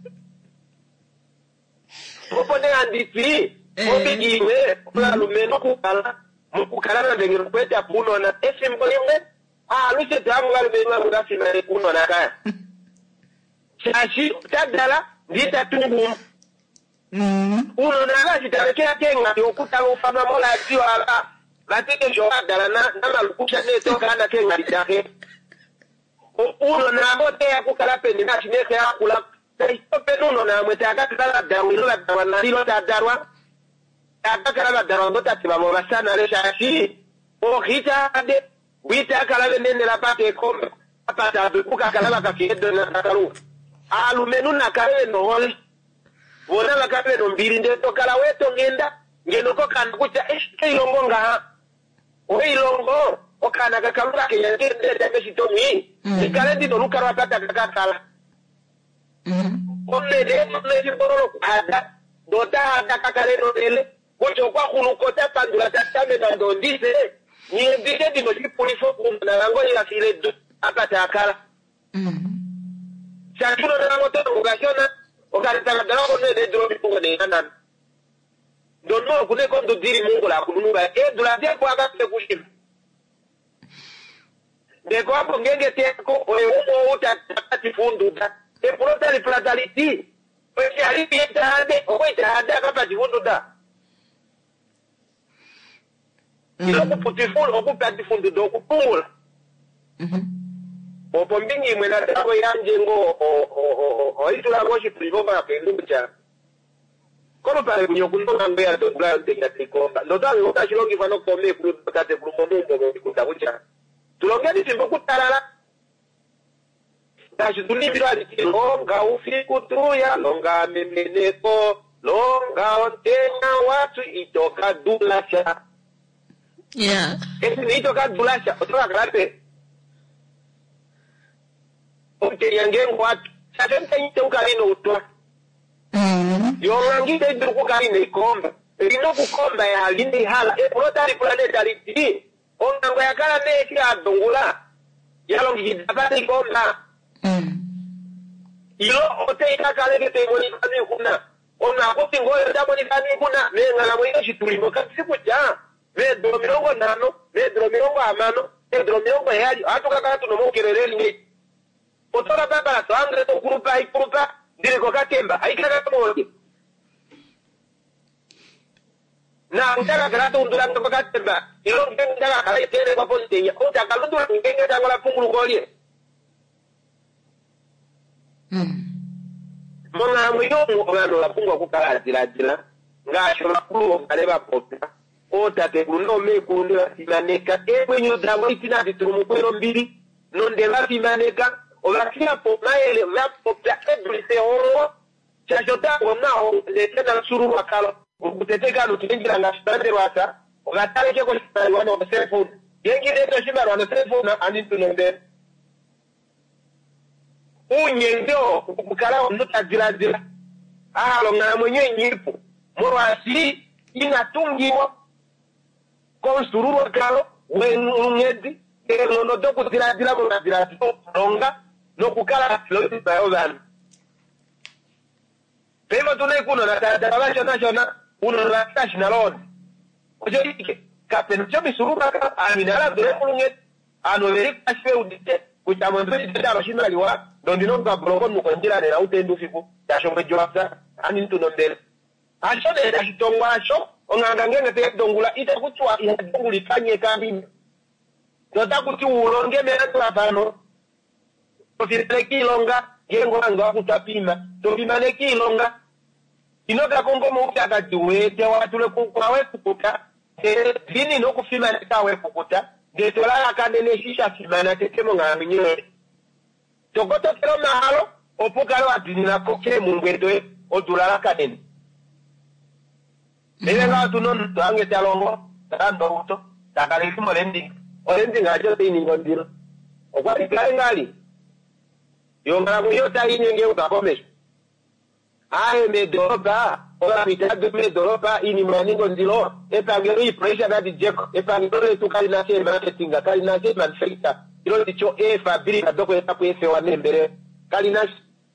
opone anditi obigiwe kwa lumeno kukala na dengero kweta puno na efe mbolime luse tangu lumeno ngafi na puno na kaya shashi tadala ndita tungu uno na gashi tabekea kenga yokuta ufama mola akiwa ala latike jogadala na malukusha netoka na kenga litake uno na bote ya kukala pendi na chineke ya kula penuno na mwetaka kala dawilo la dawana lilo dadarwa akakala la darwa ndota tibamola sana le shashi o hita de wita kala nene la pate kombe apata buka kalala kakedo na kakaru alumenu na kare no hol wona la kare no mbiri nde to kala weto ngeno ko kan kucha ilongo nga o ilongo o kana kakalura ke yende de besito mi ikale ndi no lukara pata kakala onne de borolo ada dota ada kakale no ele kocho kwa kunukota pandula tatame na ndo ndise ni ndike ndi no polifo kuna lango ya sile apata akala chachuno na moto ugashona ukarita kadalo ko ne drobi ko ne nanan donno kune ko ndiri mungu la kununga durante ko aga te kushim de ko apo ngenge te ko o uta tati fundu da e prota li plataliti o si ali pietade o ko ita ka pa fundu da ko putiful o ko pati fundu do ko pumula o pombingi mwena tawo yanje ngo o itula ngoshi privoba ke lumcha kono pale kunyokundo mbea to bula tinga tiko ndo tawe utashilongi fano kome kutate kulumombo kutabucha tulongeni timbo kutarala tashi tulibira longa ufiku tuya longa memeneko longa otena watu itoka dulasha esi ni itoka dulasha otoka karate ote yangengo watu sasa nite ukarino utwa yongangide duku karine ikomba rino kukomba ya halindi hala protari planetary onango yakala neki adungula yalongi hidabati ikomba ilo ote ikakale kete ngoni kani kuna ona kuti ngoyo daboni kani kuna menga mwino shitulimo kasiku ja me dromirongo nano me dromirongo amano me dromirongo yali atukakala tunomokerereli ngi otora baba to andre to kurupa dire ko katemba aikaka moje na utaka grato undura ko katemba ilo ngenda kala tere kwa ponteya utaka lundura ngenge tangola pungulu golie mona mwiyo ngano la pungwa kukala zila ngasho kulo kaleba pota otate kuno me kundira simaneka ebwenyo dango itina ditumu kwero mbili nondela simaneka olakia po maele mapo pya ebrise oro chajota wonao letena suru akalo ukuteteka lutingira ngashitande wata ogataleke ko shitari wana wa telephone yengi leto shimara wana telephone anintu nombe unyengo ukala nduta zila ahalo ngana mwenye nyipu morwasi inatungiwa konsururu akalo wenungedi no doku zila ko zila longa no kukala floti bayogan pema tunai kuno na tarabacho national uno na national road ojo ike kapen chobi suruka ka aminala dore kulunget ano veri kashwe udite kutamwembe ndaro shimaliwa ndondino ka blogo nukonjira ne autendu fiku tashombe joafta anintu nondele asho de tashitongwa asho onganga ngenge te dongula ita kutwa ya donguli kanye kambi dota kuti ulonge mena twapano ofirele kilonga yengo anga kutapima topima ne kilonga inoka kongo mo akatiwete watule kwawe kukuta dini no kufima ne kawe kukuta de tola akadene shisha fimana tetemo ngaminye tokoto kero mahalo opukalo adini na koke mungwedo odulala kadene Elenga tunon ange talongo tando uto takale kimo lendi olendi ngajo tini ngondiro okwati ngali yongala kuyota inyenge utakomesha ahe medoropa ola mitadu medoropa ini maningo ndilo epangero i pressure na dijeko epangero tukali na se marketing kali na se manufacture ilo dicho fabrica doko etapo efe wanembere kali na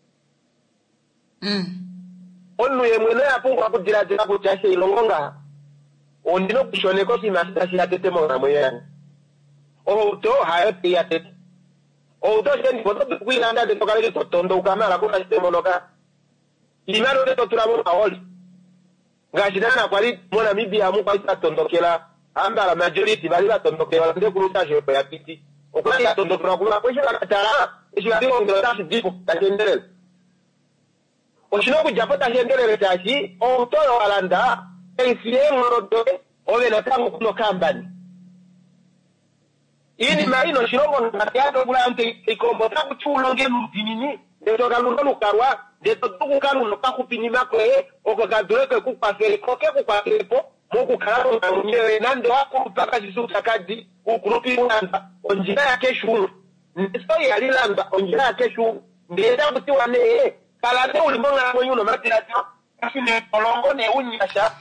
onu yemwene apungwa kudira dira kuchashe ilongonga ondino kushone ko simasta shi atete mo ramoya o to hayati atete o to shendi boto kuilanda de tokale to tondo kamera ko ashite monoka imaro de totura mo awol ngashidana kwali mona mibia mu kwa tondokela amba la majority bali la tondokela de kuruta je pa yapiti o kwa ya tondokela kwa kwa shira tara ishira ngo ngota dipo tajendele Oshinoku japota shendele tashi, otoyo walanda, esiye morodo, owe na tangu kuno kambani. ini marino shirongo ngatiato kula ante ikombo taku chulo ngemu dinini deto kaluno lukarwa deto tuku kaluno pakupini makwe oko kadureke kupasere koke kupasere moku kararo na unyewe nande wako upaka jisuta kadi ukurupi unanda onjira ya keshu niso ya lilanda onjira ya keshu ndeda kuti wane kalate ulimonga na mwenyuno matilatio kasi ne kolongo ne unyasha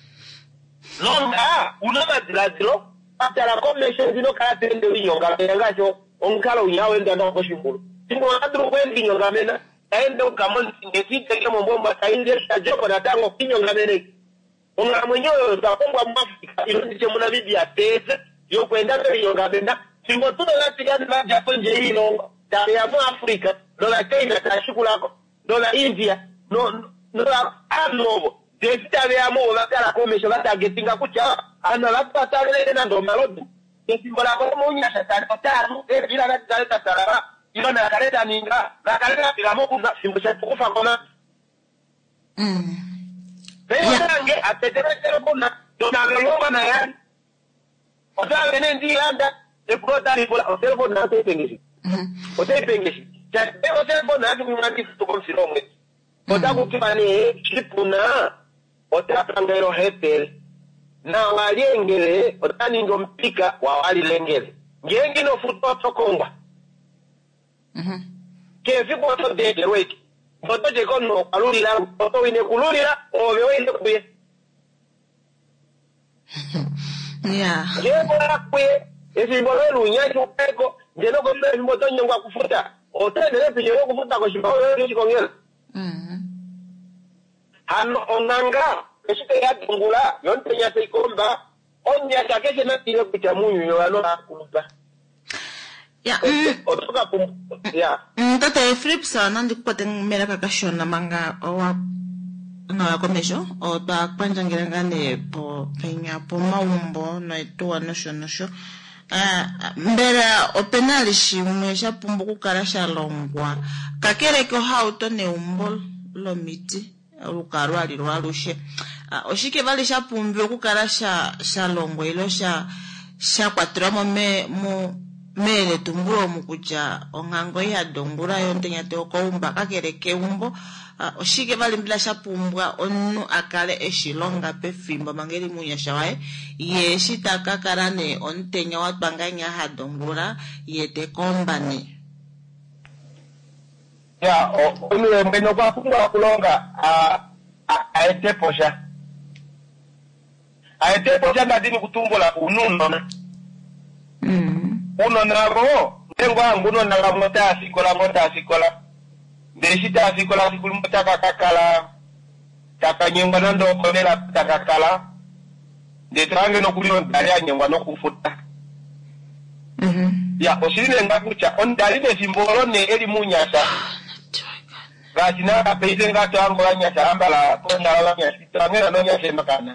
longa unamadilatio atara komeshe zino katende unyonga mengacho onkala unyawe ndanda kushimbulu timo adru kwendi nyonga mena aende ukamon ngesite kemo mbomba kainde shajoko na tango kinyonga mene onga mwenyewe utakumbwa mwafrika ilondiche muna bibi ya tese yo kwenda mbele yonga benda singo tuno lati gani maji hapo nje hilo tare ya Afrika dola Kenya tashukulako dola India no anovo desitare ya mo la komesho la getinga kucha ana la patale na ndo malodu kesimbola ko munya satani otano bila na taleta tarara ilo na kaleta ninga na kaleta bila mo kuna simbo cha kufa kona Nange ateterekere bona donaloma na yani otawe nendi anda e protari bola otelefo na tepengishi otepengishi ja otelefo na ngati to konsilomwe otaku kibane chipuna otapangero hetel na walengele otani ndo mpika wa wali lengele ngengi no futo tokongwa ke vipo to de weki Foto je kono alulira foto wine kululira obe wine kuye. Yeah. Je bora kuye esi bolelu nyacho peko je no kombe mboto nyangwa kufuta. Otendele pije yo kufuta ko shimba yo shikongela. Hano onanga esike ya tungula yonte nya ikomba onya takeshe na tile kuchamunyu yo ano akulupa. Ya, otoka ya. Tate flip sana ndikupate mera kakashona manga owa na komesho o ta kwanjangira ngane po penya po maumbo no etua nosho mbera openalishi umesha pumbu kukara shalongwa kakere ko hauto ne umbol lo miti lukaru alirwa lushe oshike vale shapumbi okukara shalongwa ilo sha kwatramo mele tumbulo mukuja ongango ya dongura yontenya te okoumba kakereke umbo oshike vale mbila shapumbwa onu akale eshilonga pefimbo mangeli munya shawae yeshita kakarane ontenya watbanganya ha dongura yete kombane ya onu mbeno kwa kumba kulonga aete posha ndadini kutumbola ununona uno nabo ngwa nguno na mota asikola desita asikola sikulmota kakala takanyengwa nando konela takakala de trange no kulio ndali anyengwa no kufuta ya osine ngakucha on dali de simbolo ne eli munyasa gachina ka peise ngato ango anyasa ambala kona la nyasa trange no nyasa makana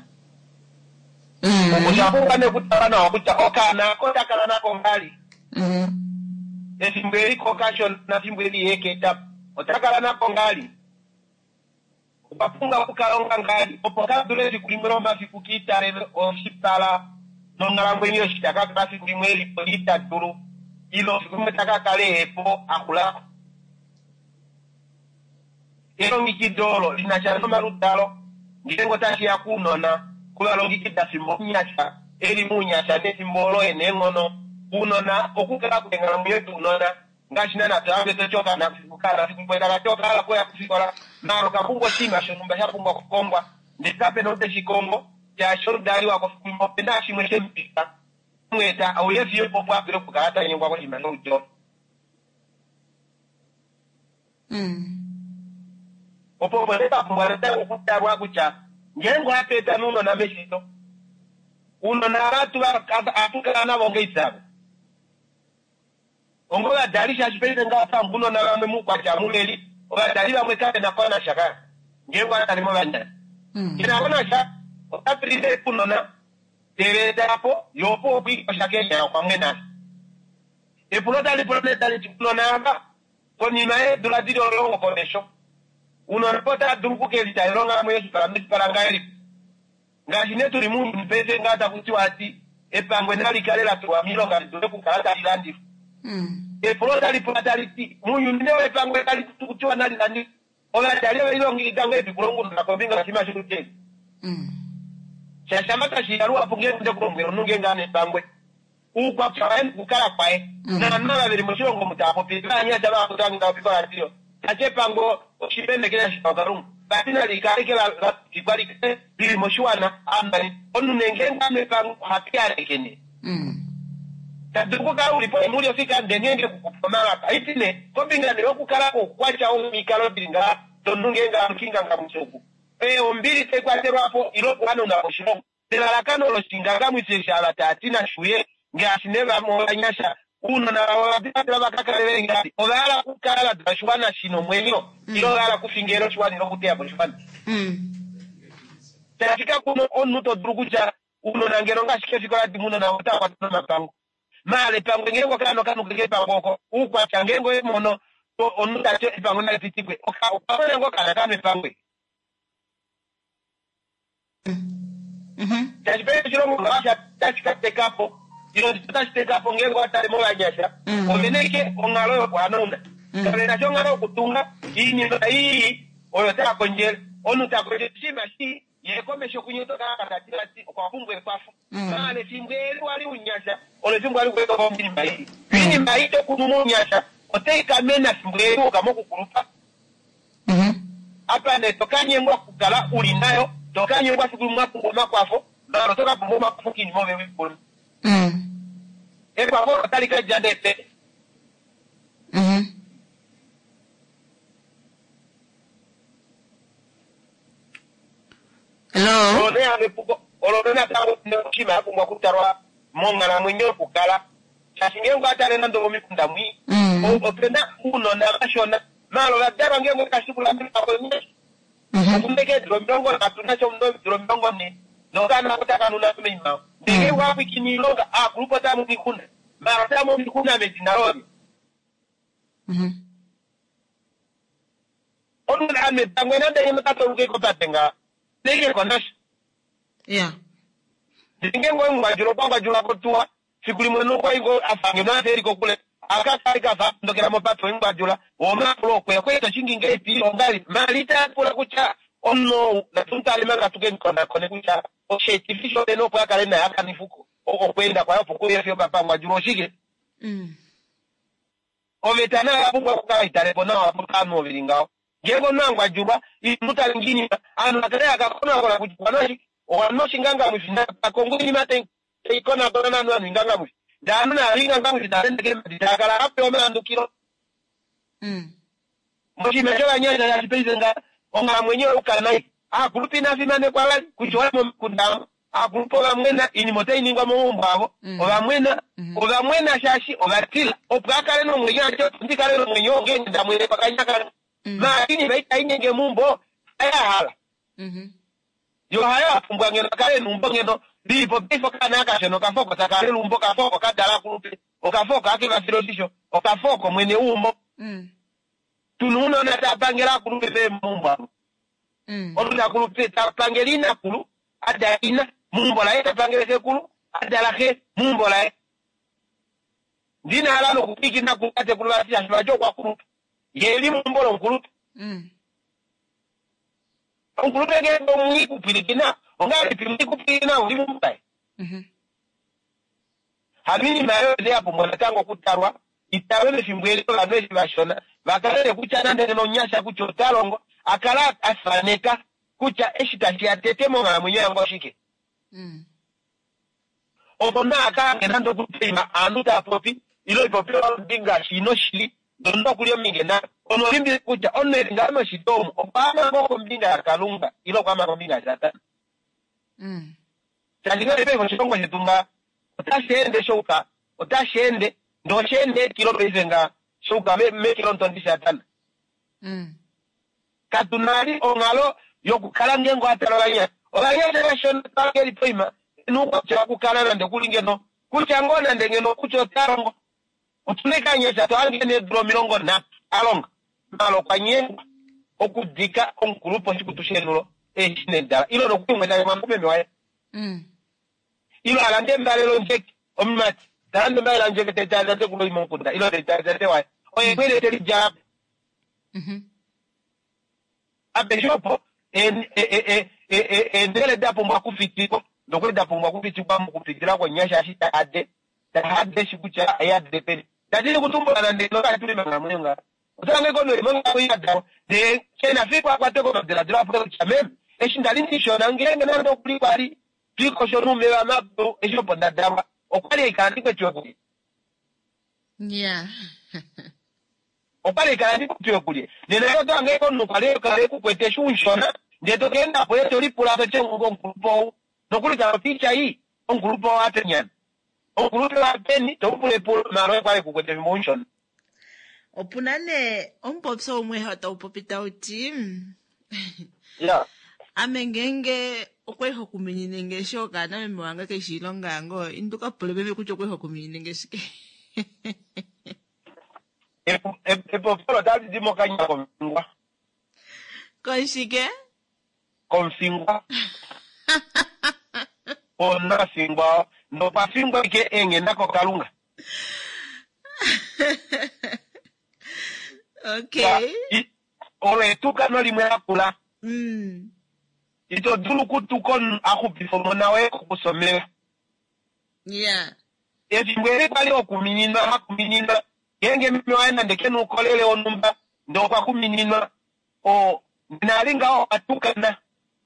Ujafunga kutana wakuta okana kota kala na kongali. Esimbeli kokashon na simbeli yeke tap. Otakala na kongali. Upafunga kukalonga ngali. Opoka durezi kulimero masiku kitare o shiptala. Nongalambo niyo shitaka kasi kulimweli polita duru. Ilo sikumετaka kale epo akulako. Ilo mikidolo linachano marutalo. Ngilengo tashi ya kunona. Kula longikita simbo nyasha eli munyasha ne simbolo enengono unona okukala kutengana myetu unona ngashina na tawe tochoka na kukala sikwenda kachoka ala kwa kusikola nalo kabungo sima shonumba shapumba kukongwa ndikape note shikongo ya shordari wako kumbo penda shimweshe mpika mweta au yesi yopo kwa bilo kukata nyengwa kwa shimano ujo opo mweta kumwareta ukuta wakucha ngengo apeta nuno na meshito uno na watu afuka na bongeitsabu ongola darisha chipelete ngata mbuno na wame mukwa cha muleli ola dalila mwekate na kona shaka ngengo atali mwanya ina kona shaka otapiride kuno na tereta hapo yopo bi shakenya kwa ngena e pulota li pulota li kuno na amba koni mae duladiro longo konesho uno napota dungu ke litailonga mwesu para ngairi ngashine turi mundu mpese ngata kuti wati epangwe nali kalela tuwa milo kali dole kukalata ilandi. Epolotali polatali muyu ndewe epangwe kali kutuwa nali landi. Ola taliwe ilo ngigangwe pikulongu na kombinga kima shukuteni. Shashamata shiyaruwa punge kunde kulongwero nunge ngane epangwe. Ukwa chawaen kukala kwae. Na nana veri mshilongo mutapo pita nya chaba kutanga upikola tiyo. Tache pango oshipende kila shikagarungu. Batina likarike la kibarike bili mshwana ambani. Onu nengenga mepango hapia rekene. Tatuku kala ulipo emuli ofika ndengenge kukupamala. Haitine kombinga ni okukala kukwacha mikalo bilinga. Tonungenga mkinga nga mchoku. Ombili tekwa tero hapo ilo kwano na mshilongo. Telalakano lo shingaga mwisesha ala tatina shuye. Ngasi neva mwanyasha uno na wabila bakakale ngati olala kukala dashwana shino mwenyo ilo lala kufingero shwani lokutea boshwana tafika kuno onuto druguja uno na ngero ngashike fikola dimuno na utawa kwa mapango male pango ngengo kano kege pangoko ukwa changengo mono onuta cho pango na pitikwe okapana ngo kana pangwe tashipele shiro ngasha tashika tekapo ilo tutashiteka pongengo atale mola nyasha omeneke ongalo kwa nonda kabela chongalo kutunga hii nyimba hii oyotaka konjele onuta konjele shima shi yekomesho kunyoto kaka tatati kwa fumbwe kwafu mane fimbweli wali unyasha ole fimbwe wali kweka kwa nyimba hii nyimba hii to kunumu nyasha oteka mena fimbweli okamoku kurupa hapa ne tokanye ngwa kugala uli nayo tokanye ngwa sigulumwa kungoma kwafo na rotoka kungoma kwafu kinimowe wikulu Eba kwa talika jandete. Hello. Olona tawo ndokima kumwa kutarwa monga na mwenyo kukala. Chashingengo atale nando komikunda mwi. Openda uno na kashona. Malo la daba ngengo kashukula mbika kwenye. Kumeke dromdongo na tunacho dromdongo ni. Nokana kutaka nuna kumima. Ndege wapi kinilonga grupo tamu mikunda. Mara tamu mikunda medinarodi. Onu na ame tangwena ndege mtato uke kotatenga. Ndege konash. Yeah. Ndege ngwa juro panga jura kotua. Sikuli mwenu kwa higo afange na teri kokule. Akaka ikafa ndokera mopato ngwa jura. Oma pro kwe to shingi nge pilo ngali. Malita kula kucha. Ono na tunta limanga tuke kone kucha. Oche tifisho deno kwa kalenda yaka nifuko. Okwenda kwa fuko yefyo papa ngwajuro shige. Ovetana abungwa kwa itale bona wapukano bilingao. Ngego nangwa juba imuta ngini anu nakale akakona kola kujwana wano shinganga mufina akonguni mate ikona dona nanu nganga mufi. Danu na ringa nganga mufi tande ke ditakala ape omando kilo. Moshi mejola nyanya ya sipenga onga mwenyewe ukanai. Kulupina fimane kwa lali kuchwa mkundamo. Akupola mwena inimote iningwa mwumbago oga mwena shashi oga tila opakale no mwenyacho ndikale no mwenyo ngende ndamwele pakanyaka lakini baita inenge mumbo aya hala yo haya pumbwa ngeno kale numbo ngeno bipo bifo kana akasheno kafoko takale lumbo kafoko kadala kulupe okafoko akila filodisho okafoko mwene umbo tununo na tapangela kulupe be mumba oluna kulupe tapangelina kulu adaina mumbola tapangele kulu adala mumbola dina alalo kupiki na kukate kulubasi ashibajo kwa kulu yeli mumbolo kulu kulu pege mwi kupilikina ongali pimli kupilina uli mumbai hamini mayo hapo mwana tango kutarwa itawele fimbwele la meshi bashona bakalele kuchana ndene no nyasha kuchotalongo akala afaneka kucha eshitashi atetemo na mwenyewe ngoshike Obona aka ngenando kupima anuta popi ilo ipopi dinga shino shili dondo kulio mingena ono limbi kuja onne ngama shitomo obama ngoko mbinga kalunga ilo kama mbinga jata Chandiga lepe shitongo shitunga otashende shoka otashende ndo shende kilo bezenga shoka me kilo ntondi shatana katunali ongalo yokukalange ngo atalolanya olanya generation pakeli prima nuko chakukala nande kulingeno kuchangona ndengeno kuchotarongo utulekanye chato angene dro milongo na alonga malo kwanye okudika onkulupo sikutushenulo eshinenda ilo nokumwe na mambe mewaye ilo alande mbale lo njeki ommat tande mbale la njeki te tande kulo imokunda ilo te tande wa oye kwele te jab abe jopo ndele dapo mwakufitiko ndokwe dapo mwakufitiko mukupitira kwa nyasha shita ade shikucha ayade peni dadili kutumbo na ndelo ka tuli mangamunga utange kono imonga kuyada de kena fikwa kwa toko de la drapo cha meme eshindalini shona ngenge nando kulikwali tiko shono meba mabdo eshopo ndadama okwali ikandiko chokuli yeah opale kandi kupyokuli nene yoto angeko nukale kale kukwete shunshona ndeto kenda poete ulipula peche ngongulupo nokuli kama picha hii ngongulupo wate nyana ngongulupo wate ni topule pula maroe kwale kukwete shunshona opunane ompopso umwe hata upopita uti yeah amengenge okweho kumininenge shoka na meme wanga keshilonga yango induka pule bebe kucho kweho kumininenge shike Popolo dali di mokanya konfingwa. Konshike? Konfingwa. Ona fingwa. No pa fingwa ike enge nako kalunga. Okay. Ore tuka no limwela kula. Ito dulu kutukon aku pifomo nawe kukusomela. Yeah. Eti mwere pali okuminina hakuminina. Yenge mimi waenda ndekenu ukolele onumba ndo kwa kumininwa o nalinga o atukana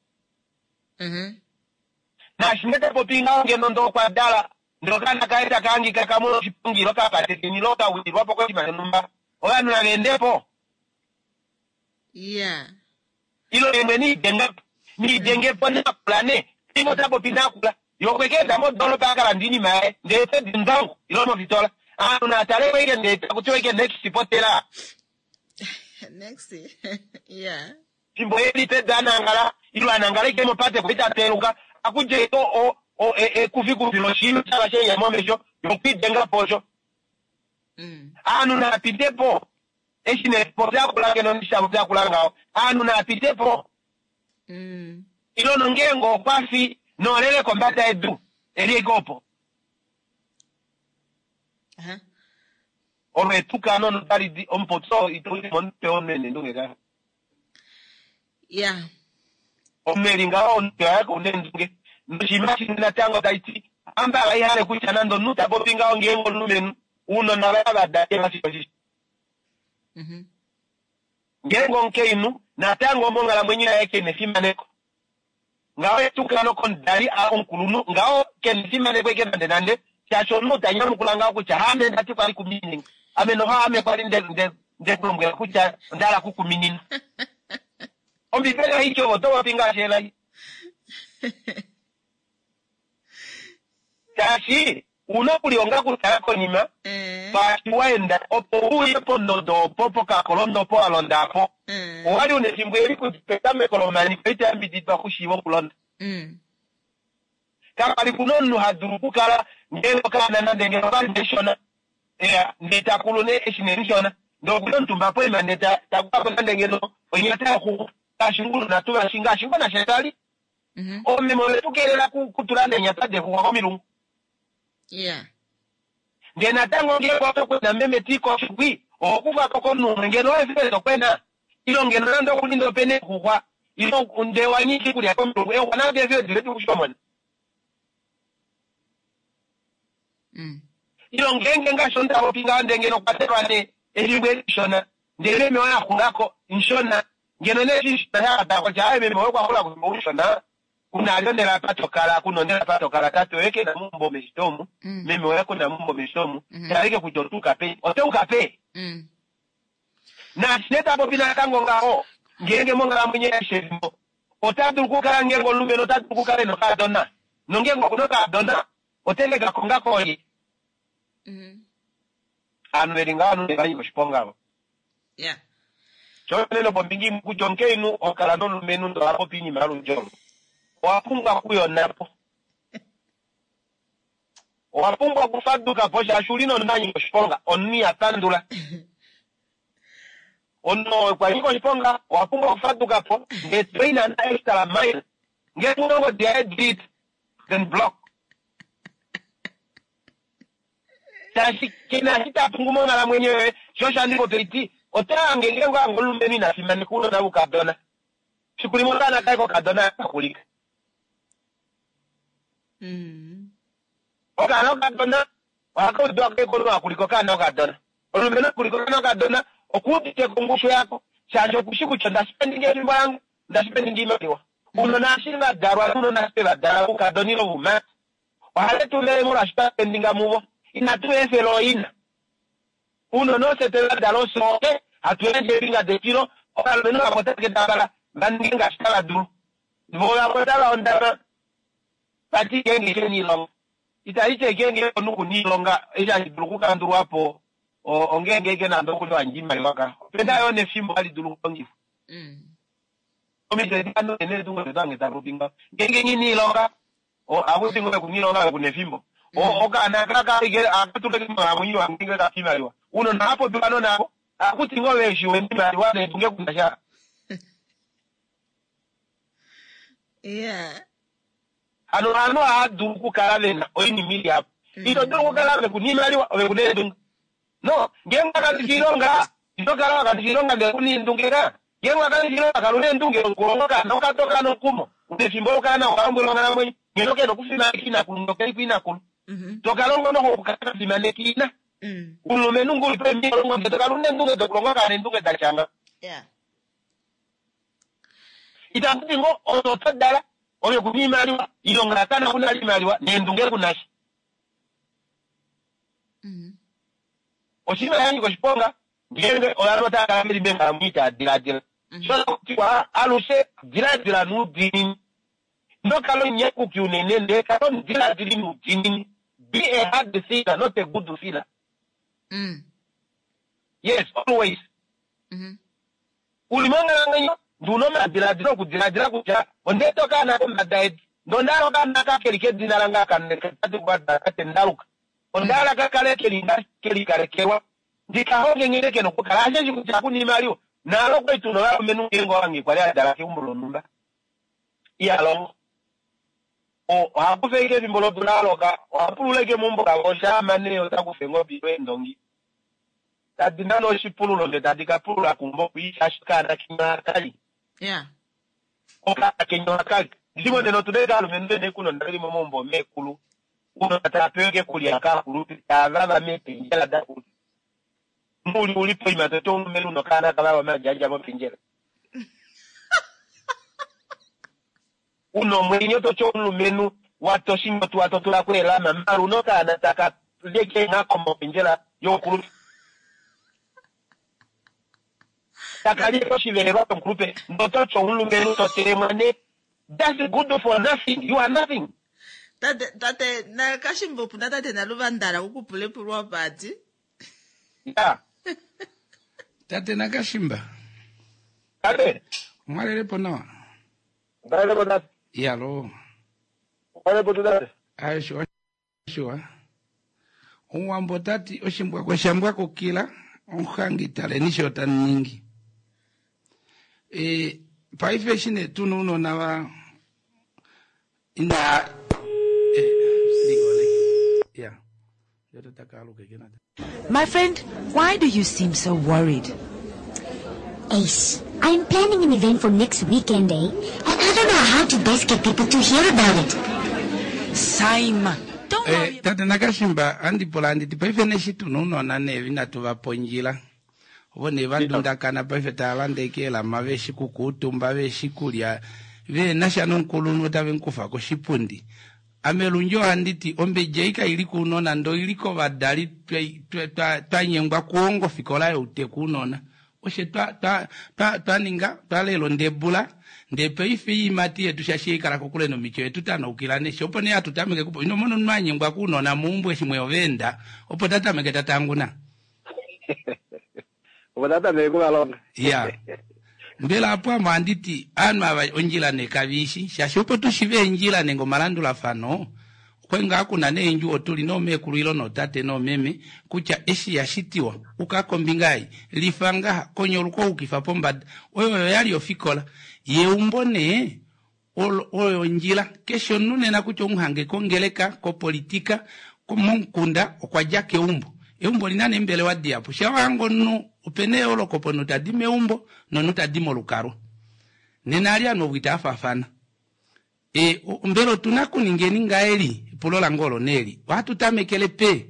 na shimete popinga onge ndo kwa dala ndo kana kaita kangi kakamulo chipungi loka pateni loka wili wapo kwa chimanumba oya nunagendepo yeah ilo emwe ni denge pona plane imo tabo pinakula yokwekeza mo dolo pakala ndini mae ndete dindangu ilo mo vitola una tare wege ndete kutoke next potela next yeah timbo elite dana ngala ilo anangala ke mopate kuita teluka akuje to kufiku filoshino tala che ya momesho yopidenga posho anu na pitepo eshine popya kulanga no nisha popya kulanga anu na pitepo ilo nongengo kwafi no lele kombata edu elikopo ome tuka no notari di ompotso itoi monte onene ndungeka yeah omelinga on yako unendunge ndishimasi na tango taiti amba ayale kuchana ndo nuta bopinga ongengo lumenu uno na baba da yasi ngengo nkeinu na tango monga la mwenye yake ne fimaneko ngawe tuka no kondali a onkulunu ngao ken fimaneko ke nande chacho no tanyamu kulanga ku chahame ndati kwa kumini ameno ha ame kwa nde kumwe kucha ndala kukumini ombi pela hicho voto wapinga shela chashi unokulionga kutako nyima basi waenda opo uye ponodo popo kakolondo po alondapo wali unesimbweli kutipetame kolomani pete ambiditwa kushiwo kulonda kama likunonu haduruku kala ngelo kana na ndengelo bali ndeshona ndeta kulune eshinerishona ndo kunontumba po ima ndeta takupa kwa ndengelo onyata ku kashingulu na tuwa shinga na shetali omemole tukelela kutulande nyatade kwa komilungu yeah ngena tango ngeko kwa na meme tiko shugwi okuva koko ngeno efezo kwena ilo ngeno ndo kulindo pene kwa ilo undewa nyiki kulia komilungu wana bevyo diletu kushomona ilo ngenge ngashonda opinga ndengeno kwaterwane elibwe shona ndele mewana kulako inshona ngeno neshi shona kwa jae meme kwa kula kushona kuna alionela patokala kunondela patokala tatu weke na mumbo meshitomu meme weko na mumbo meshitomu yalike kujotuka pe oteuka pe na sineta hapo bila kango ngao ngenge monga la mwenye shedimo otatu kukala ngengo lume no tatu kukala no kadona nongengo kunoka dona otelega konga koli anu elingano ne bayi kushiponga yeah chonelo bombingi mkujonke inu okala no lume no ndo hapo pini malu njomo wapunga kuyo napo wapunga kufaduka posha ashulino ndanyi kushiponga onni atandula ono kwa hiko shiponga wapunga kufaduka po nge train and extra mile nge tunongo dia edit then block tashi kina hita pungumo ngala mwenyewe shosha ndiko teti otange ngenga ngolume mina simani kuno na ukadona shikuli mwana kai ko kadona kulika okana kadona wako doke kono kuliko kana kadona olumena kuliko kana kadona okutite kungusho yako chanjo kushiku chanda spending yetu bangu nda spending imaliwa uno nashinga darwa uno naspela darwa kadonilo uma wale tule mura spending amuvo inatuese loina uno no se te da lo sote atuende ringa de tiro o almeno la potete che dalla bandinga stala duru vola potala ondara pati gengi ni long itaite gengi nuku ni longa ija duru ka nduru hapo ongenge gena ndo kuli wanjima liwaka penda yone fimbo ali duru kongi omi de dano ene dungo de dange tarupinga gengi ni longa o awu tingo ku ni longa ku ne fimbo kana kaka ige akatule kama mwiyo anginga ka fimaliwa uno na hapo tulano nako akuti ngowe shiwe ndima liwane tunge kunasha yeah ano adu ku karavena oini mili hapo ito dungu karave kunima liwa owe kunedunga no genga katilonga ito karawa katilonga de kuni ndungera genga katilonga kalune ndunge ngoka no katoka no kumo udefimbo kana wambulonga na mwe ngeloke no kufina kina kundoka ipina kun tokalonga no kukaka simane kina ulume nungulu pe miro ngo tokalune ndunge tokalonga kana ndunge tachanga yeah itakuti ngo ototadala oyo kunimaliwa ilonga kana kunalimalwa nendunge kunashi oshima yangi koshiponga ngenge oyarota kamili benga mwita diladila so kwa aluse diladila nu dinin no kalo nyeku kyunene nde kalo diladili nu dinin be a hard thinker not a good feeler yes always ulimanga nganyo nduno ma diladila ku diladila ku ja onde to kana ko madai ndondaro kana ka kelike dinalanga kanne katu bada katendaruka ondala kakale kelikarekewa ndikahoge ngireke no kukalaje jikuta kunimaliwa nalo kwetu no la menu ngengo wangi kwali adala ke umbulo numba iyalo o hakufeke bimbolo dunaloka wapululeke mumbo ka osha mane otakufengo biwe ndongi tadinano shipululo de tadika pulula kumbo kuisha shikana kinakali yeah oka kenyakali ndimo de no tudega lumende ne kuno ndali mombo mekulu uno atapeke kuliaka kulupi avava mete njela da muli ulipo imatoto melu no kana kaba majaja mo pinjela uno mwenyo to cholu menu wato shingo tu watoto la kwela mamaru no kana taka leke ngako mo pinjela yo kulupi takali to shivele ba kulupe ndoto cholu menu to teremane that's good for nothing you are nothing tate na kashimbo puna tate na luvandara ukupule pulwa badi yeah tate na kashimba tate mwalele pona dale pona yalo wale pona aisho unwambo tati oshimbwa kwa shambwa kukila onhangitale nisho taningi paife shine tununo na ina yeah. My friend, why do you seem so worried? Ace, I'm planning an event for next weekend, and I don't know how to best get people to hear about it. Saima, don't worry. Tata nakashimba andi polandi tipaife neshitu nuno na nevi natuva ponjila. Wone vandunda kana paife talande kela maveshi kukutumba veshi kulia ve nashano nkulunu tave nkufa ko shipundi. Amelunjo anditi ombe jeika iliku unona ndo iliko vadali twa nyengwa kuongo fikola ya uteku unona. Oshe twa ninga, twa lelo ndebula, ndepe ifi imati yetu shashika la kukule no micho yetu tano ukilaneshe. Opo ne atu tameke kupo, ino mono nwa nyengwa kunona muumbu shimwe ovenda. Opo tata meke tatanguna. Opo tata meke kumalonga. Yeah. Mbela hapo manditi anu onjila ne kavishi shashopo tushive njila nengo malandu la fano kwenga hakuna ne nju otuli no mekulu ilo no tate no meme kucha eshi yashitiwa ukakombingai lifanga konyo luko ukifa pomba oyo yali ofikola ye umbone oyo njila kesho nune na kucho unhange kongeleka ko politika kumukunda okwajake umbo linane mbele wa diapo shawango no upene olokopo nutadime umbo no nutadimo lukaro nenalia no wita afafana mbelo tunakuningeni ngaeli pulola ngolo neli watu tamekele pe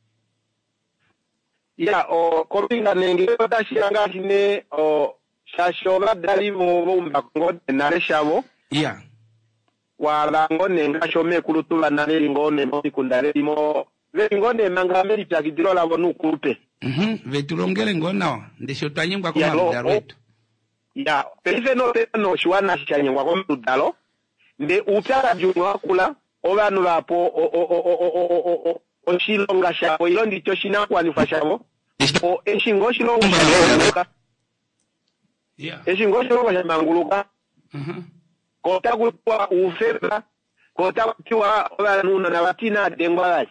ya kopinga nenge batashiranga shine shashoba dali mu bumba ngo nareshabo ya wala ngone ngashome kulutula naleli ngone mukundale limo ngone mangameli pyakidilo labo nukupe vetulongele ngona ndisho twanyengwa kwa mudalo wetu ya pese no shwana shanyengwa kwa mudalo nde upyaka jumwa kula obanu bapo oshilonga shabo ilo ndicho shina kwanifa shabo eshingo shilonga shabo eshingo shilonga shamanguluka kota kulwa ufeba kota kutiwa obanu na batina dengwa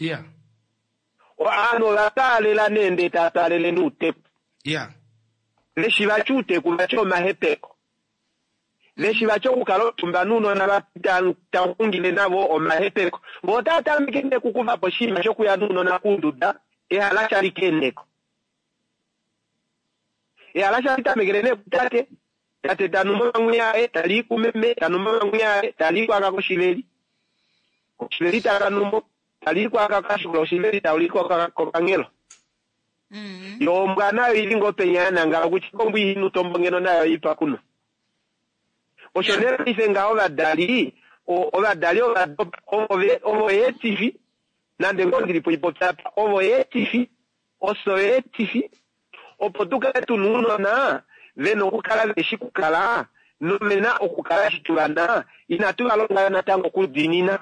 ano latalela nende tatalele nute leshi bachute kubacho mahepeko leshi bacho kukalo tumbanuno na batangungile nabo omahepeko botata mikende kukuva poshima cho kuyanuno na kunduda halasha likendeko halasha litamegerene kutate tate tanuma nguyae tali kumeme tanuma nguyae tali kwa kakoshileli koshileli takanumbo tali kwa kakashilo shileli tali kwa kakangelo yo mwana ilingo penyana ngala kuchikombu inu tombongeno nayo ipa kuno oshonera ifenga obadali ovo TV nande ngondiri poipotapa ovo TV oso TV opotuka tununo na veno kukala veshikukala nomena okukala shitulana inatula longa na tango kudinina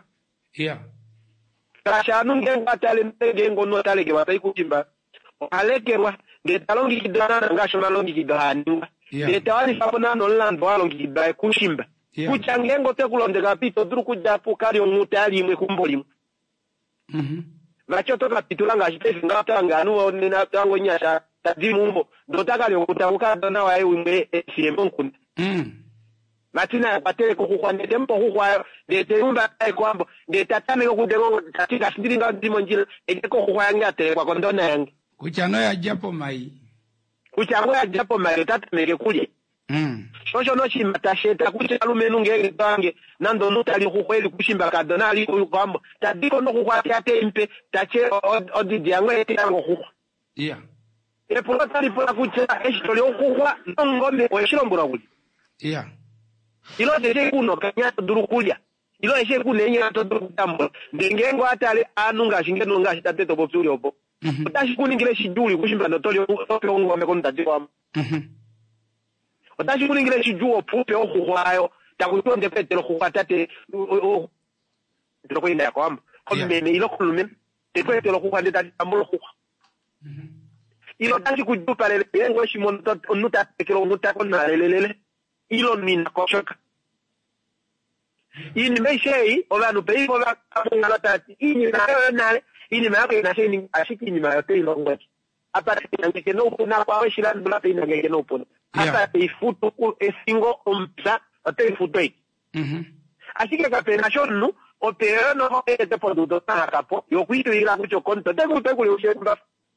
kashanu ngenga tale ngengo no tale ke batai kutimba alekerwa ngetalongi kidana ngasho nalongi kidana ngetawani fapona no land walongi kidai kushimba kuchangengo te kulondeka pito duru kujapu kali omutali imwe kumboli vachoto kapitula ngashite ngata nganu nina tango nyasha tadimumbo ndotaka lyo kutabuka dona wae imwe siembo nkunda matina patele kukwande tempo kukwa de terumba ai kwambo de tatame kudego tatika sindiringa ndimo njira ekeko kukwanga te kwa kondona yange kuchano ya japo mai tatameke kulye shosho no chimatasheta kuti alumenu ngeke tange nando nutali kukweli kushimba kadona ali kwambo tadiko no kukwati atempe tache odidi yango etango kukwa epulo tali pola kuchela eshitoli okukwa ngombe weshilombura kuli ilo jeje kuno kanyato duru kulya ilo eshe kunenya to duru tambo ndengengo atale anunga shingeno ngashi tateto bopsuri obo otashi kuningile shijuli kushimba ndotoli ope ngombe kontati kwam otashi kuningile shijuo pupe okukwayo takutonde petelo kukatate ndoko ina kwam kombene ilo kulume tepetelo kukande tati tambo kukwa ilo tashi kujupa lele yengo shimono onuta tekelo onuta kona lelele ilo mina kochoka ini meshei obanu peipo ba ngala tati ini na ini ma ke na sheni ashiki ni ma te longo aparte ngeke no kuna kwa weshilan bula pe ngeke no pona aparte ifutu ku esingo ompsa ate futoi ashike ka pena shonu o pero no te produto na capo yo kuito ira mucho conto te kuli ushemba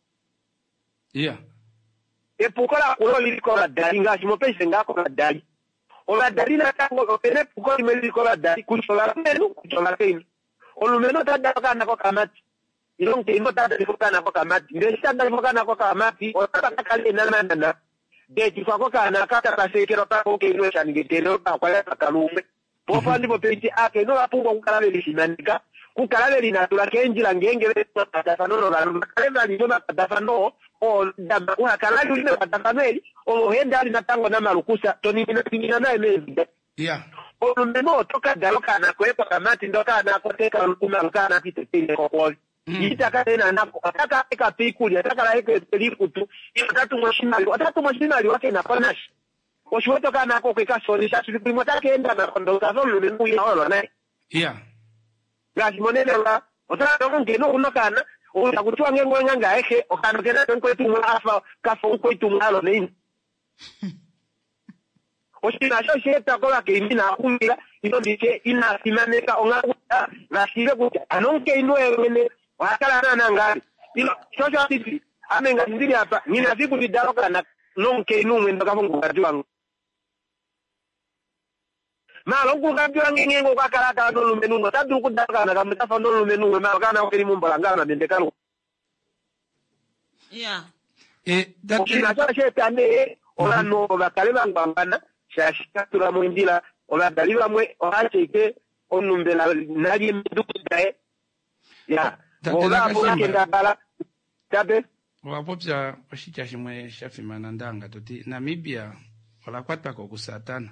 e pukola kulo liko la dalinga shimo pese ngako la dali ola dalina tango opene puko imeliko la dali kuchola menu kuchola keni olumeno tada kana kwa kamati ilonke imo tada ifukana kwa kamati ndesanda ifukana kwa kamati otaka kale nana de tifako kana kata kasekero tako kenwe chanigitero kwa ya kalume pofa ndipo penti ake no apungo kukalale lishinandika kukalale linatula kenjila ngengele patafano la kalenda linyoma patafano o dama kwa kalali ulime patafaneli o henda linatango na marukusa toni mina nae mezi olumeno toka daloka na kwepa kamati ndoka na koteka lukumaruka na pitepile kwa itaka tena nako ataka eka pikuli ataka la eka pelikutu atatu mwashimali wake na panashi oshuweto kana nako kweka solisha tulipimo take enda na kondoka zolu lumenu ya olo nae gashi monene la otaka ngeno unakana utakutua ngengo nganga eke okanokena kwetu mwafa kafo kwetu mwalo nini oshina shosheta kola ke imina kumira ino dike ina simaneka onga rasile kuta anonke ino ene wakala na ngari ilo chocho titi amenga ndiri hapa nina siku didaloka na nonke numwe ndakafungu katiwangu malo kukabyo ngengo kakaraka no lumenuno tadu kudaka na kamtafa no lumenuno makana okeli mumbalangana bendekano yeah that is shetane ola no bakale bangana shashika tura mwindila ola daliwa mwe oracheke onumbela nali mdukudae ya ola kenda bala tabe wapopya oshicha shimwe shafimana ndanga toti Namibia ola kwatwa ko kusatana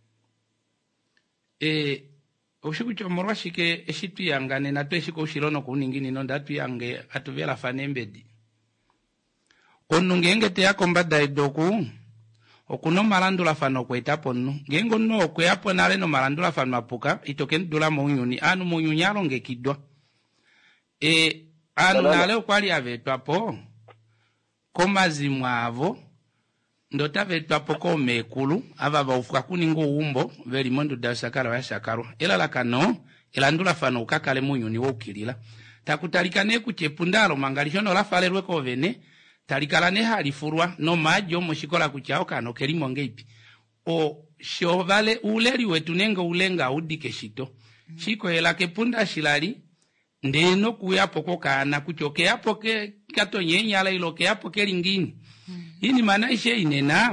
ushikucho morwa shike eshitu yangane na tweshiko ushirono kuningini no ndatu yange atuvela fanembedi onungenge te yakombada idoku okuno malandula fano kwetapo no ngengo no kweapo nale no malandula fano apuka itoken dula munyuni anu munyuni alonge kidwa anu nale okwali avetwapo komazimwavo ndota vetwapo ko mekulu ava baufuka kuningo umbo veli mondo da sakara ya sakaro ela lakano elandula fano ukakale munyuni wokilila takutalikane kuchepundalo mangalishono la falerwe ko vene talikalane halifurwa no majo moshikola kuchao kano kelimo ngeipi o shovale uleri wetu nengo ulenga udike shito shiko ela kepunda shilali ndeno kuyapo kokana kuchoke yapo ke kato nyenyala iloke yapo kelingini ini manaishe inena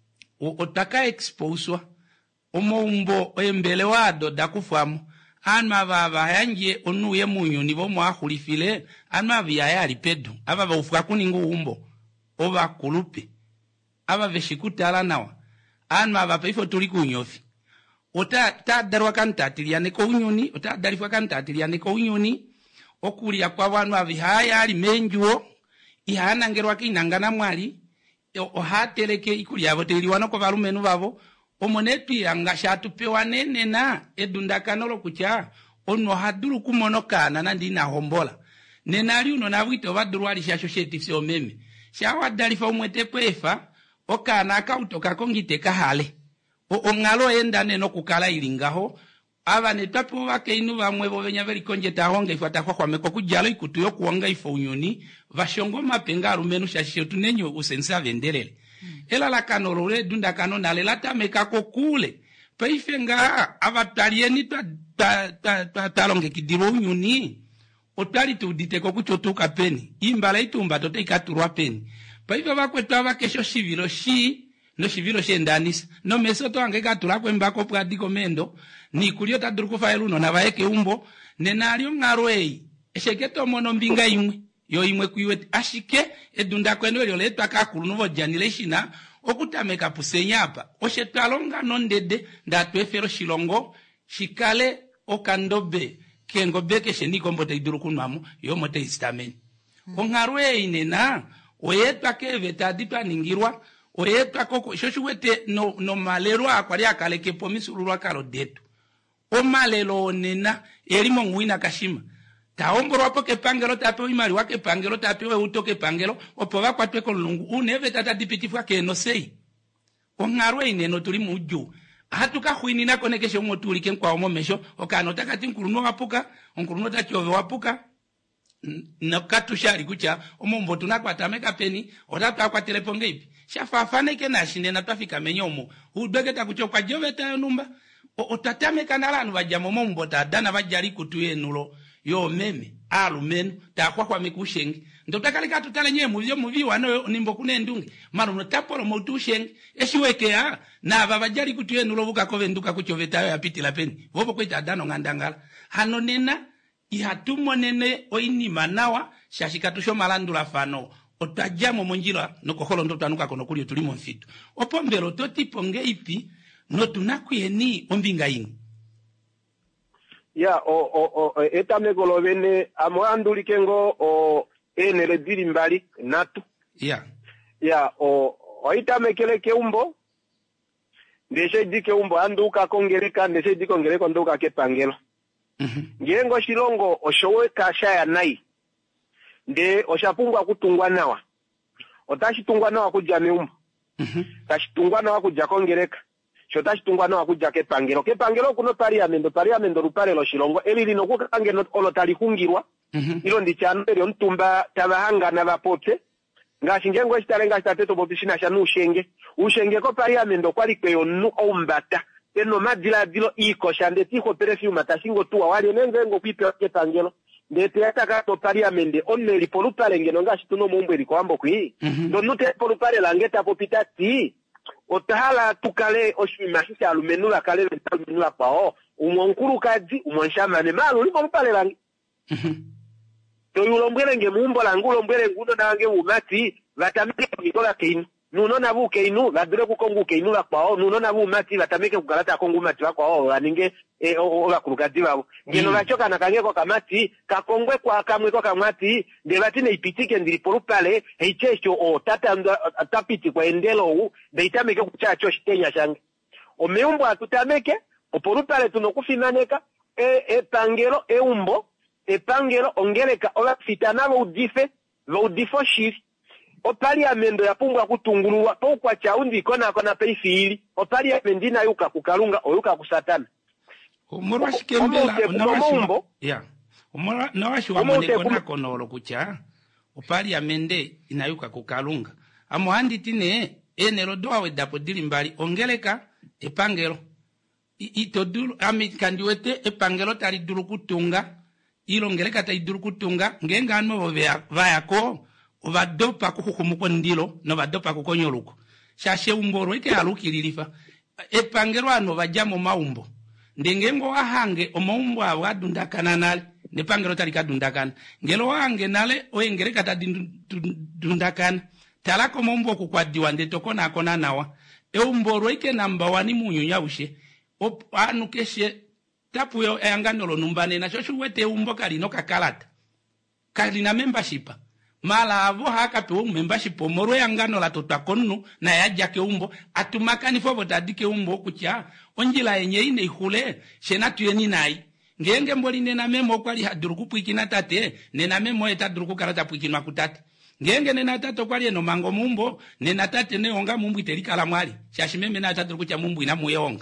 otaka exposewa omoumbo embele wado dakufamu anma baba yanje onuye munyuni bo mwahulifile anma bya yali pedo aba bafuka kuningo umbo oba kulupe aba veshikutala nawa anma baba ifo tuli kunyofi ota darwa kantatiliane ko unyuni ota darifwa kantatiliane ko unyuni okulia kwa bantu abihaya ali menjuo ihana ngerwa kinangana mwali ohateleke ikulia boteli wanako balumenu babo omonepi yanga shatupewa nene na edundakanolo kucha ono haduru kumonokana na ndina hombola nenali uno na wito baduru ali shashosheti sio meme shawa dalifa umwete kwefa okana akautoka kongite kahale ongalo enda neno kukala ilingaho aba netapo wake inu bamwe bo benya beli konje tahonga ifata kwa meko kujalo ikutuyo kuonga ifo unyoni vashongo mapenga rumenu shashio tunenyo usensa vendelele ela la kanorole dunda kanona le lata mekako kule paifenga avatalieni talonge kidiro unyuni otali tudite ko kuchotuka peni imbala itumba tote ikaturwa peni paife bakwetwa bakesho shivilo no shivilo shendanisa no mesoto angeka tulakwe mbako pradiko mendo ni kulio tadrukufa eluno na baeke umbo nenalio ngarwei esheketo mono mbinga imwe yo imwe kuiwe ashike edunda kweno elio letwa kakulu nuvo janileshina okutameka pusenya hapa oshetalonga nondede ndatwefero shilongo shikale okandobe kengo beke sheniko mbote idurukunwamu yo mote istameni ongarwei nena oyetwa keve taditwa ningirwa oyetwa koko shoshuwete no malero akwali akaleke pomisururwa kalo detu o malelo nena elimo ngwina kashima taomboro apo ke pangelo tapewe imali wake pangelo tapewe utoke pangelo opowa kwatwe ko lungu uneve tata dipitifwa ke no sei ongarwe ineno tuli muju hatuka huinina konekesho motuli ken kwa omomesho okano takati nkuruno wapuka onkuruno tachiove wapuka na katushari kucha omombo tunakwatameka peni otata kwa telefonge ipi shafafane ke na shine na tafika menyomo udegeta kuchokwa joveta numba otatame kanalanu bajamo mombo tadana bajali kutuye nulo yo meme alumenu takwa kwa mikushengi ndotakalika tutale nye muvi wano nimbo kunendungi maru notapolo motushengi eshiweke na babajali kutuye nulo buka kovenduka kuchoveta yo yapitila peni bobo kwita dano ngandangala hano nena ihatumo nene oini manawa shashikatusho malandula fano otajamo monjira nokoholo ndotanuka kono kulio tulimo mfitu opombelo totipo ngeipi no tunakuyeni ombinga ini ya etamegolo bene amwanduli kengo enele diri mbali natu ya oitamekele keumbo ndeshe dike umbo anduka kongereka ndeshe dikongereka nduka kepangelo ngengo shilongo oshowe kasha ya nai nde oshapungwa kutungwa nawa otashitungwa nawa kujame umbo tashitungwa nawa kuja kongereka shota chitungwa no akuja kepangelo kuno parliamento rupale lo shilongo eli lino kukange no olotali hungirwa ilo ndichano elio ntumba tabahanga na bapote ngashi ngengo chitalenga chitateto bopishina shanu ushenge ko parliamento kwali kweyo nu ombata eno madila dilo iko shande tiko perfume tashingo tuwa wali nengo kwipe kepangelo ndete yataka to parliamento onne lipolu pale ngeno ngashi tuno mumbwe likwambo kwi ndo nute polu pale langeta popitati otahala tukale oshimashisha alumenula kale menula kwao umwonkuru kazi umwanshamane malu lipo pale langi to yulombwele nge mumbo langu lombwele nguno nange umati vatamike kitola keinu nuno nabu keinu vadure kukongu keinu la kwao nuno nabu umati vatamike kugalata kongu mati wa kwao waninge ola kurukazi wao ngeno vachoka na kangeko kamati kakongwe kwa kamwe kwa kamati devatine ipitike ndilipolu pale heichecho o tata tapiti kwa endelo beitamike kuchacho shitenya shange omeumbo atutameke opolu pale tunokufinaneka pangelo eumbo epangelo ongeleka ola fitana vaudifo shiri opaliamendo yapumbwa kutungulwa pokwa chaundi kona peifili opaliamendina yuka kukalunga oyuka kusatana umurwa shikembela unawashimbo ya umurwa nawashwa mone kona konolo kucha opaliamende inayuka kukalunga amuhandi tine enero doawe dapo dilimbali ongeleka epangelo itodulu amikandiwete epangelo tali dulu kutunga ilo ngeleka ta iduru kutunga ngenga no vayako ovadopa kuhumuko ndilo no vadopa kukonyoluko shashe umboro ike alukililifa epangero ano vajamo maumbo ndengengo ahange omaumbo awadundakana nale nepangero talikadundakana ngelo wange nale oyengereka ta dundakana talako maumbo kukwadiwa ndetokona akona nawa umboro ike namba wani munyunya ushe anu keshe tapu yo yanganolo numbane na shoshu wete umboka lino kakalata kalina membership mala avo haka pe membership moro yangano la totakonu na yaja ke umbo atumakani fo botadike umbo kucha onjila yenye ine ihule shena tuyeni nai ngenge mboli nena memo kwali haduruku puikina tate nena memo etadruku karata puikina kutate ngenge nena tato kwali no mango mumbo nena tate ne onga mumbu iterikala mwali shashimeme na tadruku cha mumbu ina muyonga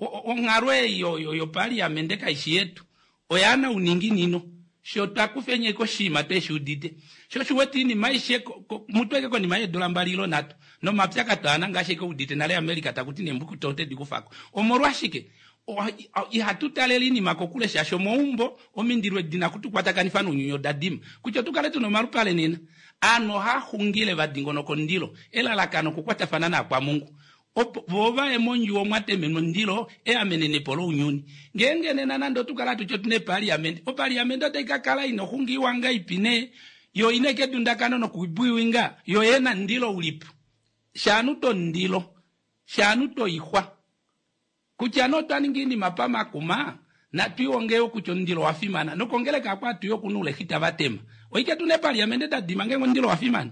ongarwe yo parliament kaishi yetu oyana uningi nino shota kufenye ko shima teshudite shoshuweti ni maishe mutweke ko ni maye dola mbalilo nato no mapya katana ngashe ko udite nale America takuti nembuku tote dikufako omorwashike ihatutaleli ni makokule shasho moumbo omindirwe dina kutukwata kanifano nyunyo dadim kucho tukale tuno marupale nina ano ha hungile vadingono kondilo ela lakano kukwata fanana kwa Mungu bova emonju omwateme ndilo amenene polo unyuni ngenge nena nando tukala tuchotune parliament tekakala ino hungi wanga ipine yo ineke dundakano no kuibuinga yo ena ndilo ulipu shanu to ihwa kuchano taningini mapama kuma na tuyongeo kucho ndilo wafimana no kongeleka kwa tuyo kunule hita batema oike tune parliament dadima ngengo ndilo wafimana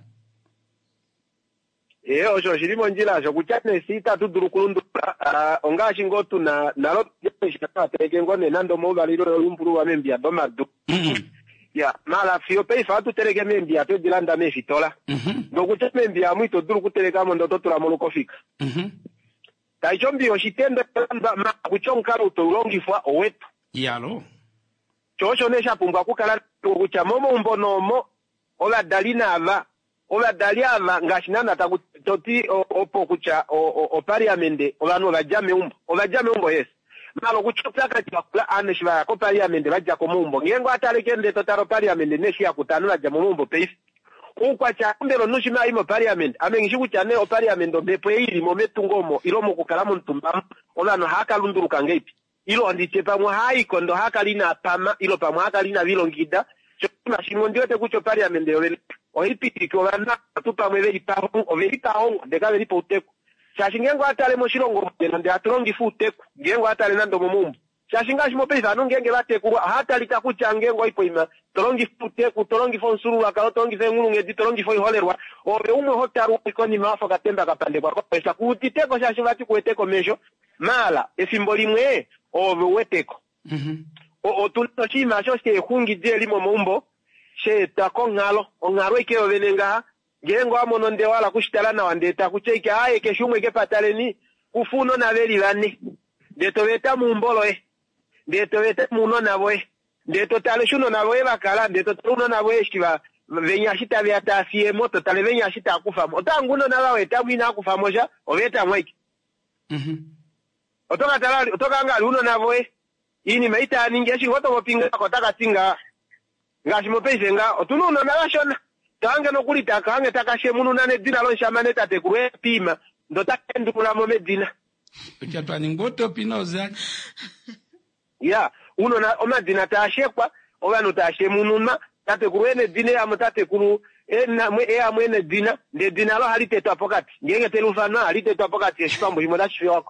osho shirimo njila sho kuchane sita tudurukulundura ongashi ngotu na nalo shikata tege ne nando mo baliro lumpuru wa membia domadu ya mala fio pei fatu terege membia to dilanda me fitola ndo kuchane membia mwito duru kutereka mondo totura moluko fika taichombi oshitendo ma kuchonkara utolongi fwa owetu yalo chocho nesha pumbwa kukala kucha momo mbonomo ola dalina ava ola daliava ngashinana takutoti opo kucha o parliament olano bajame umbo yes malo kuchotaka chakula aneshwa ko parliament bajja ko mumbo ngengo atalekende totaro parliament neshia kutanula jamo mumbo peace ukwa cha ndelo nushima imo parliament amengishu kuchane o parliament ndepo iri momentu ngomo ilomo kukalamu ntumba olano haka lunduruka ngeipi ilo andichepa mwa haiko ndo haka lina pama ilo pamwa haka lina vilongida choma shimondio te kucho parliament yo oipiti ko bana tupa mweveri pahong deka veri poteku shashingengo atale mo shirongo nande atrongi futeku ngengo atale nando mumumbu shashinga shimo pesa no ngenge bateku hata litakucha ngengo ipo ima trongi futeku trongi fonsuru aka trongi fengulu ngedi trongi foi holerwa obe umwe hotaru ikoni mafo katemba kapande kwa pesa kutiteko shashivati kueteko mesho mala esimboli mwe obe weteko o tuno chima shoste hungi je limo mumbo she takongalo ongaro ikeo venenga gengo amono nde wala kushitala na wandeta kucheke aye keshumwe ke pataleni kufuno na veli vane ndeto veta mumbolo ndeto veta muno na boe ndeto tale shuno na boe bakala ndeto tuno na boe shiva venya shita vya tasie moto tale venya shita akufa otanguno na bawe tamwina akufa moja oveta mwiki otoka talali otoka ngali uno na boe ini maita ninge shingoto mopinga kotaka singa ngashi mopeze nga otuno na bashona tange no kulita kange takashe munu nane dina lon shamane tate kuwe pima ndo takendu kula momedina uchatwani ngoto pino zani ya uno na omadina tashekwa obano tashe munuma tate kuwene dine ya mutate kulu na mwe amwene dina de dina lo halite to apokati ngenge telufana halite to apokati yeshipambo himoda shiyoko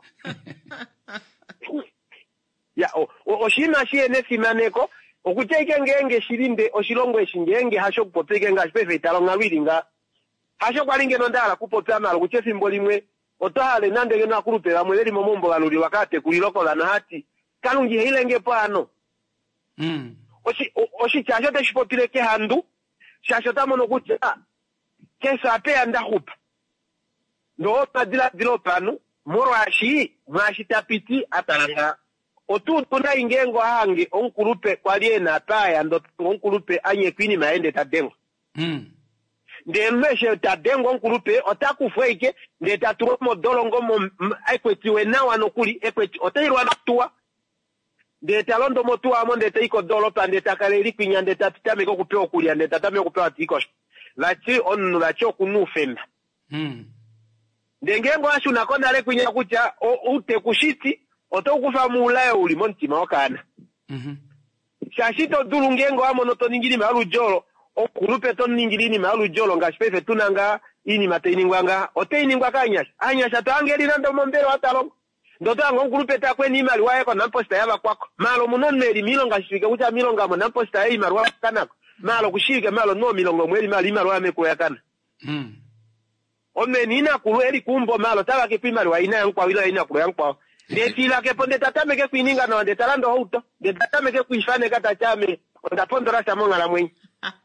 ya oshima shiene simaneko okuteke ngenge shirinde oshilongo eshingenge hasho kupoteke nga shipefe italonga wiringa hasho kwalinge nondala kupotana malo kuchesi mbolimwe otale nandege na kurupela mweli momombo galuli wakate kuliloko la nahati kalungi hilenge pano oshi chacho te shipotile ke handu chacho tamono kucha kesa ape anda hupa ndo padila dilo pano moro mwashi tapiti atalanga otutu na ingengo hangi onkurupe kwalie na taya ndo onkurupe anye kwini maende tadengo ndemeshe tadengo onkurupe otakufweke nde taturomo dolongo mo ekweti wena wanokuli ekweti oteirwa natua nde talondo motua mo nde teiko dolopa nde takaleli kwinya nde tatame ko kupewa kulia nde tatame kupewa tiko lachi onu lacho kunufenda ndengengo ashu nakonda le kwinya kucha ute kushiti otokufa muulaye uli montima okana shashito dulu ngengo amono to ningiri malu jolo okurupe to ningiri malu jolo ngashpefe tunanga ini mateiningwanga oteiningwa kanyasha anyasha tangeli nando mombero atalo ndotango okurupe takwe ni mali waye ko namposta yaba kwako malo munoneli milonga shifika kucha milonga mo namposta yai marwa kanako malo kushika malo no milongo mweli mali marwa ameko yakana ome nina kulweli kumbo malo taba kipimali wa ina yankwa wila ina kulo yankwa ndetila ke ponde tatame ke kwininga no ndetalando hauto ndetatame ke kwifane kata chame ndapondora chamonga la mwenye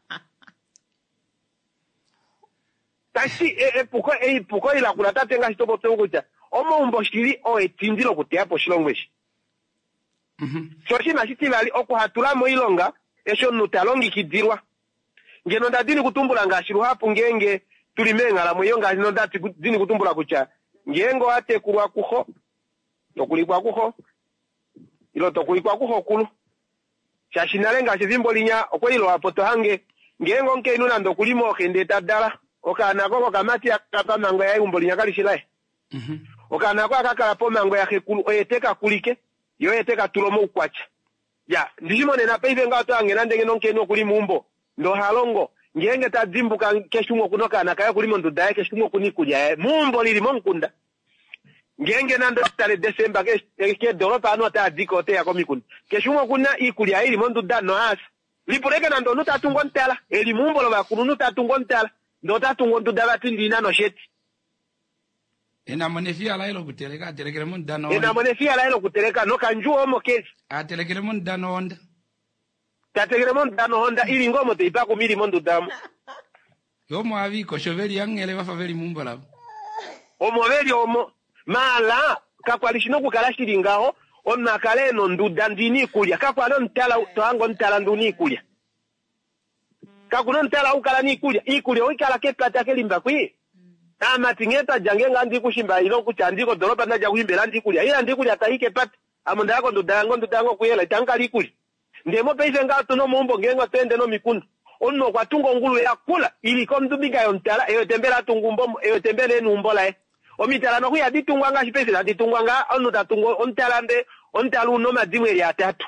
tashi puko ila kula tatenga hitobo tenguja omo umboshiri o etindilo kuteapo shilongweshi shoshi mashitibali okuhatulamo ilonga esho nutalongi kidirwa ngeno ndadini kutumbula ngashiru hapu ngenge tulimenga la mweyo ngazino ndadini kutumbula kucha ngengo ate kulwa kuho tokulikwa kuho ilo tokulikwa kuho kulu shashinalenga shivimbo linya okwelilo apoto hange ngengo nke inuna ndokulimo kende tadala okana koko kamati akapa mango ya umbo linya kalishilae okana kwa kakala po mango ya kekulu oyeteka kulike yoyeteka tulomo ukwacha ya ndijimo nena peive ngato hange nandenge nonke no kuli mumbo ndo halongo ngenge tadzimbuka keshumo kunoka na kaya kulimo ndudaye keshumo kunikuja mumbo lilimo nkunda ngenge nando tale Desemba ke doropa anu atadiko te yako mikunda keshumo kuna ikulia ili mondu dano as lipureke nando nuta tungo ntala eli mumbo lo bakunu nuta tungo ntala ndo tatungo ndudala tindina no sheti ena monefia la ilo kuteleka telekele mun dano ena monefia la ilo kuteleka no kanjuo mo kesi telekele mun dano onda tategele mon dano honda ili ngomo te ipako mili mondu damu yomo aviko shoveli yangele bafaveli mumbo labo omo veli omo mala kakwalishino kukalashiri ngaho onna kaleno nduda ndini kulya kakwalo ntala toango ntala nduni kulya kakuno ntala ukala ni kulya ikulya oikala keplata kelimba kwi ama tingeta jangenga ndi kushimba ilo kuchandiko doropa ndaja kuhimbela ndi kulya ila ndi kulya taike pat amonda yako ndudango kuyela tankali kulya ndemo peize ngato no mumbo ngengo tende no mikunda onno kwa tungo ngulu ya kula ili komdubiga yontala eyo tembela tungumbo eyo tembele numbola omitala no kuya ditungwa nga shipese na ditungwa nga onno tatungo ontalambe ontalu no madimwe ya tatu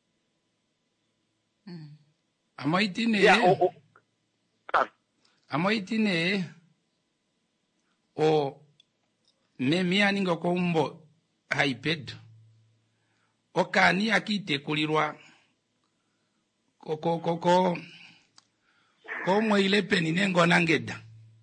amaitine ya amaitine o memia ningo kombo haiped okani akite kulirwa ko mweile peni nengo nangeda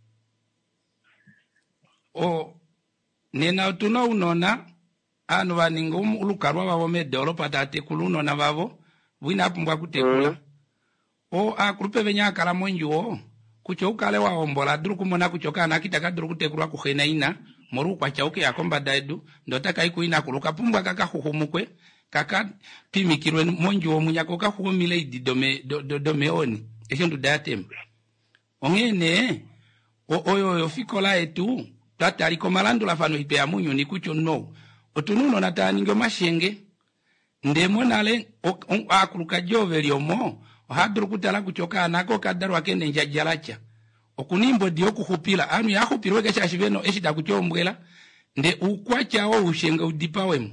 o nena tuno unona anu vaningo ulukarwa vavo medoropa tate kulunona vavo wina pumbwa kutekula o akrupe venya kala monjuo kucho ukale wa ombola duru kumona kucho kana kitaka duru kutekulwa kuhena ina moru kwa chauke ya komba daidu ndota kai kuina kuluka pumbwa kaka huhumukwe kaka pimikirwe monju omunyako ka huumile idi dome oni eshendu datem ongene oyo fikola etu tatali komalandula fano ipe ya munyu ni kucho no otununo natani ngo mashenge ndemo nale akuluka jove liomo hadru kutala kuchoka nako kadarwa kende njajalacha okunimbo dio kuhupila anu ya hupilwe kesha shiveno eshita kuchombwela nde ukwacha o ushenga udipawemu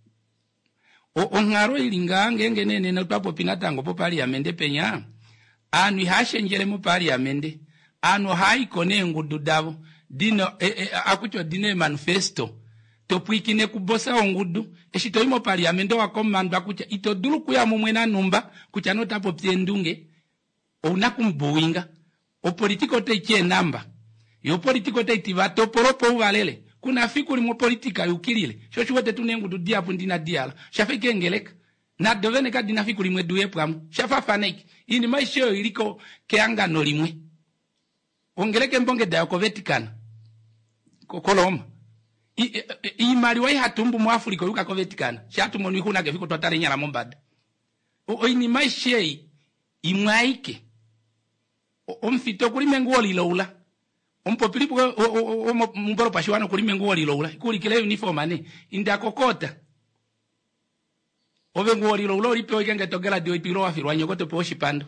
ongaro ilinga ngenge nene na twapo pinatango po parliamente penya anu hashenjele mu parliamente anu haikone ngududavo dino akucho dine manifesto topwikine kubosa ongudu eshito imo parliamente wa komando akucha itodulu kuya mumwena numba kucha notapo ptendunge unakumbuinga o politiko te che namba yo politiko te tivato poropo uvalele kuna fikuri mo politika yukilile shoshi wote tunengu du diapu ndina diala shafike ngeleka na dovene ka dina fikuri mwe duye pwamu shafa faneki ini maisho iliko keanga no limwe ongeleke mbonge da ko Vatican koloma i mali wa hatumbu mu Afrika yuka ko Vatican shatu moni huna ke fiko twatare nyala mombada ini maisho imwaike omfito kuli menguoli loula ompopilipo mboro pashiwana kuli menguoli loula kuli kile uniform ane inda kokota ovenguoli loula lipo ikenge togela dio ipiro afirwa nyokote po shipando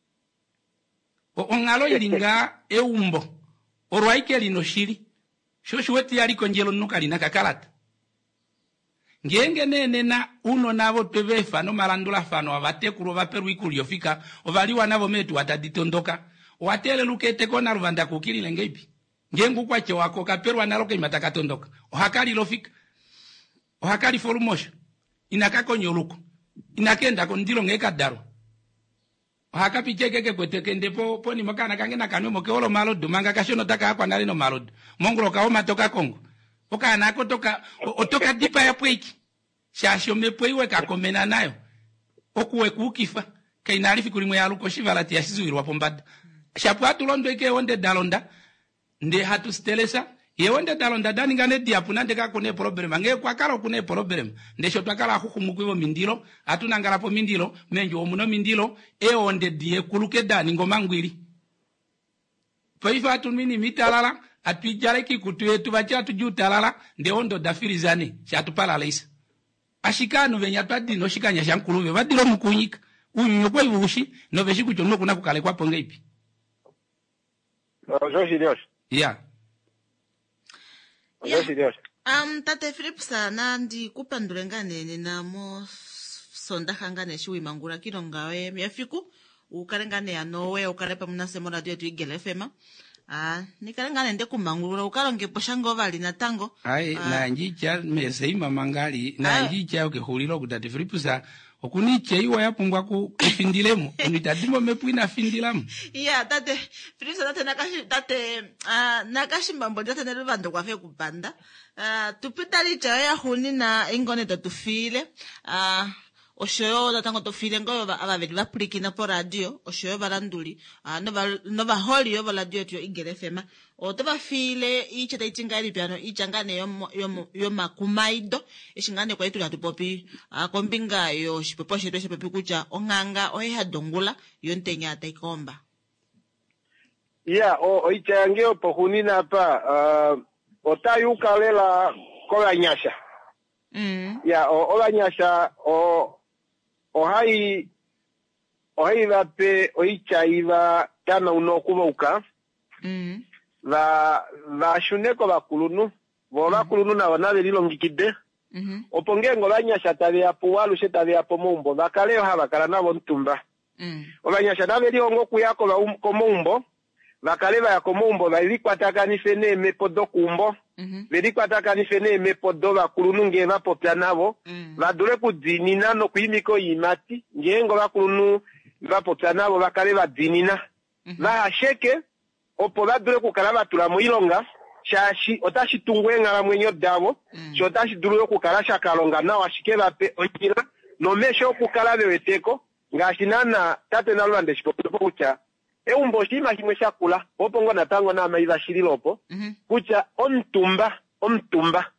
ongalo ilinga eumbo orwaike lino shiri shoshu weti yaliko njelo nuka lina kakalata ngenge nene na uno navo twevefa no malandula fano avatekuru vaperu ikulio fika ovaliwa navo metu wataditondoka watele lukete kona ruvanda kukilile ngeipi ngengu kwache wako kaperwa naloke imataka tondoka ohakali lofika ohakali forumosho inakako nyoluko inakenda kondilo ngeka daro ohakapi chekeke kweteke ndepo poni makana kangena kanwe mokeolo malodo manga kashono taka akwa nalino malodo mongulo kaoma toka Kongo oka nako toka otoka dipa ya pweki shasho mepwewe kakomena nayo okuwe kukifa kainali fikuri mwe yaluko shivalati yasizwirwa pombada shapatu londo ike onde dalonda nde hatu stelesa ye onde dalonda dani ngane diapuna ndeka kune problem nge kwa kala kune problem nde shotwa kala hukumukiwo mindilo atuna ngalapo mindilo menjo omuno mindilo onde die kuluke dani ngomangwiri paifa tumini mitalala atwijale kikutu yetu bachatu jutalala nde ondo dafirizane shatupala leisa ashikanu venya twadino shikanya shankuluve badilo mukunyika unyunywe kwa ivushi no veshiku chono kuna kukale kwa ponge ipi Joshi Dios. Yeah. Joshi Dios. Tate Philip sana ndi kupandulengane nina mo sonda hangane shui mangura kino ngawe miafiku ukarengane ya nowe ukarepa mnasemo radio yetu Igele FM. Nikarengane nde kumangura ukaronge poshango vali na tango. Ai na njicha meseima mangali na njicha ukehulilo kutati Philip sa okuniche iwa yapungwa kufindilemo unitadimo mepwina findilamu tate Philip tate nakashi mbambo tate neruvando kwafe kupanda tupitali chayo ya huni na ingone tufile oshoyo datango tofile ngoyo abaveli baplikina po radio oshoyo baranduli no baholi yo radio yo Igele FM otoba file icheta ichingari piano ichangane yo makumaido ishingane kwa itu natupopi kombinga yo shipepo shedo shipepi kucha onganga oheha dongula yo ntenya taikomba oichangeo pohunina pa otayuka lela kola nyasha ola nyasha ohai vape oichaiva tana unokuvuka va shuneko vakulunu vovakulunu na vanave lilongikide opongengo vanyasha taveapo walushe taveapo mumbo vakaleo havakala navo ntumba ovanyasha nave liongo kuyako komumbo vakaleva ya komumbo valikwatakanise nemepo dokumbo velikwatakanise nemepo do vakulunu nge vapopya navo vadule kudzinina nokuyimiko yimati ngengo vakulunu vapopya navo vakale vadzinina vahasheke opo vadule kukala vatula muilonga shashi otashitungwe ngala mwenyo davo shotashidulu okukala shakalonga nawo ashike vape onyila nomesho okukala veweteko ngashi nana tate nalwande shipopo kucha eumbo shima shimwe shakula opo ngo natango na maiva shililopo kucha ontumba omtumba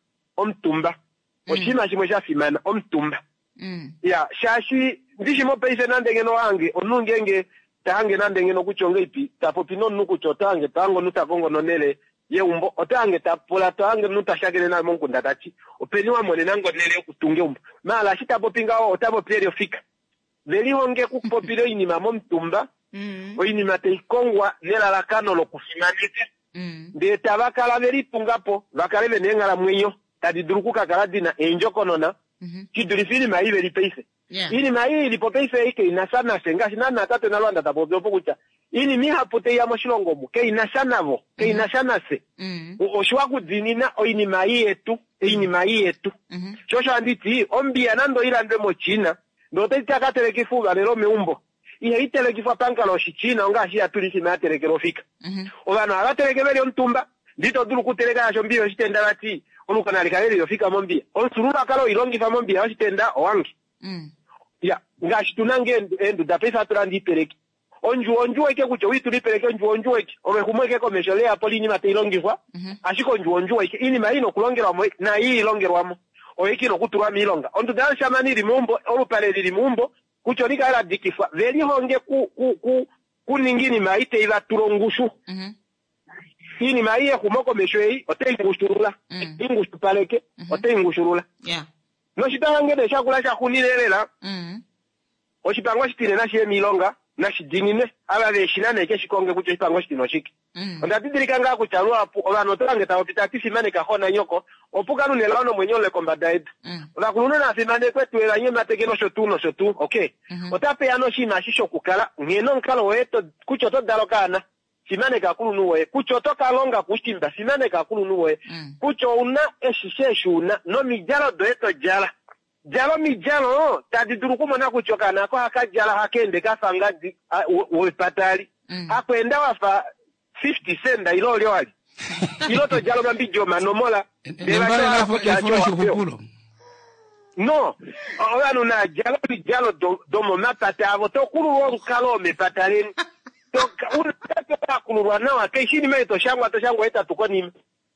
oshima shimwe shafimana omtumba ya shashi ndishimo peise nandengeno wange onungenge tahange nandengeno kuchonge ipi tapopino nukucho tange tango nutakongo nonele yeumbo otange tapola tange nutashagene na monkunda tachi openiwa mone nango nele kutunge umbo mala shitapopinga otabo plere ofika veli honge kupopile inima momtumba oinima teikongwa nelalakano lokufimanike ndeta bakala veli pungapo bakale venengala mwenyo tadidurukuka kala dina enjokonona kidurifini maive lipeise ini mai lipopeise ike inasana senga sinana tate nalwanda tapopo kucha ini mihapote ya moshilongomu ke inasanavo ke inasanase oshwa kudzinina oini mai yetu shosho anditi ombia nando ilandwe mochina ndote takatelekifuga lero meumbo ihe itelekifa pankalo shichina onga shi atulisi materekero fika obano abatelekebeli omtumba ndito dulu kuteleka nasho mbio shitenda bati olukana likaleli yofika mombia onsurula kalo ilongifa mombia oshitenda owangi ya ngashi tunange endu dapesa tulandi pereki onju eke kucho witu lipeleke onju eke omehumweke komeshole ya polini mate ilongifwa ashiko onju eke ini maino kulongerwa mo na hii ilongerwamo oekino kuturwa milonga ondu dan shamani limumbo olupale limumbo kucho likala dikifwa veli honge kuningini maite ila turongushu ini maiye kumoko meshwei ote ingushurula ingushupaleke ote ingushurula no shitange de shakula shakunilelela oshipango shitine na shie milonga na shidinine aba beshinane ke shikonge kucho shipango shitino shiki ondatidirika nga kuchalwa apu olano tange tawopita tisimane kahona nyoko opuka nunela ono mwenyo le kombada edu olakulunu na simane kwetu ela nye matekeno shotu okay otape yano shima shisho kukala ngeno nkalo weto kucho to dalokana simane kakulu nuwe kucho to kalonga kushimba simane kakulu nuwe kucho una eshisheshuna no mijalo doeto jala jalo mijalo tadidurukumo na kuchokana kwa hakajala hakende kafangadi wepatali hakwenda wafa 50 senda iloli wali iloto jalo mambijo manomola no oyanu na jalo domo mapate avo tokulu wonkalo mepataleni toka unataka kulurwa nawa keshini meto shangwa eta tukonime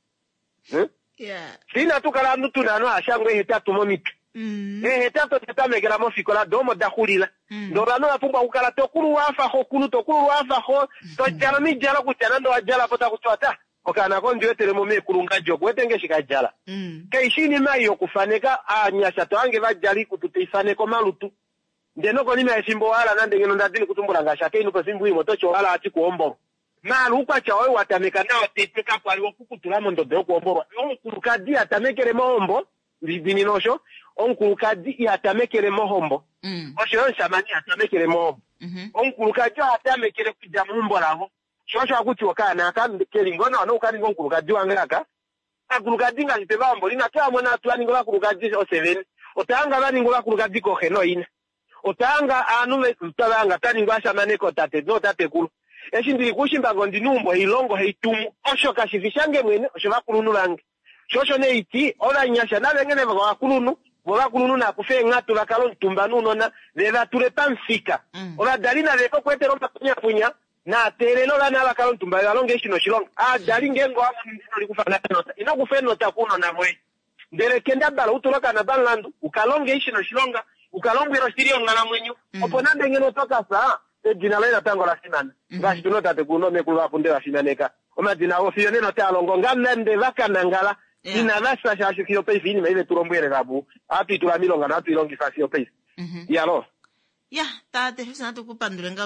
sina tukala nutu nano ashangwe eta tumomitu tato tatamegera mofikola domo dakulila ndorano apumba ukala tokulu wafa ho to jala mi jala kuchana ndo ajala pota kuchota okana konjo etere mo mekulunga joko wetenge shikajala kaishini mayo kufaneka anyasha to ange bajali kututifane ko malutu ndeno ko nime simbo wala nande ngeno ndadini kutumbula ngasha ke ino simbu imo tocho wala ati kuombo malu kwa chawe watameka na watipeka kwa liwokukutulamo ndo de kuombo onkukadi atamekere mombo bibinosho onkulukadi atamekere mohombo osho shamani atamekere mohombo onkulukadi atamekere kujja mumbo lavo shosho akuti wakana akambekeri ngona no kali onkulukadi wangaka akulukadi ngite bambo lina twamwe na twani ngola kulukadi o7 otanga bani ngola kulukadi ko heno ina otanga anume mtabanga tani ngwasha maneko tate no tate kulu eshindiri kushimba gondi numbo ilongo heitumu osho kashifishange mwene osho bakulunu lange shosho neiti ola nyasha na bengene bakulunu bobakulunu na kufe ngatu bakalo ntumba nuno na leva tulepa mfika ola dalina leko kwetero mpakunya na tereno la na bakalo ntumba yalonge shino shilonga dali ngengo amu ndino likufana nota ina kufeno takuno na mwe ndere kenda bala utuloka na banlandu ukalonge shino shilonga ukalongwiro shirio ngala mwenyu oponande ngeno toka saa ejina lena tango la sinana ngashi tunota tekuno mekulu apunde wa sinaneka omadina ofio neno talongo ngamnande vakana ngala ina nasa shashukio peisi ini meive turombwere rabu api tulamilonga na api ilongi fasio peisi yalo ya tate fisa natu kupandulenga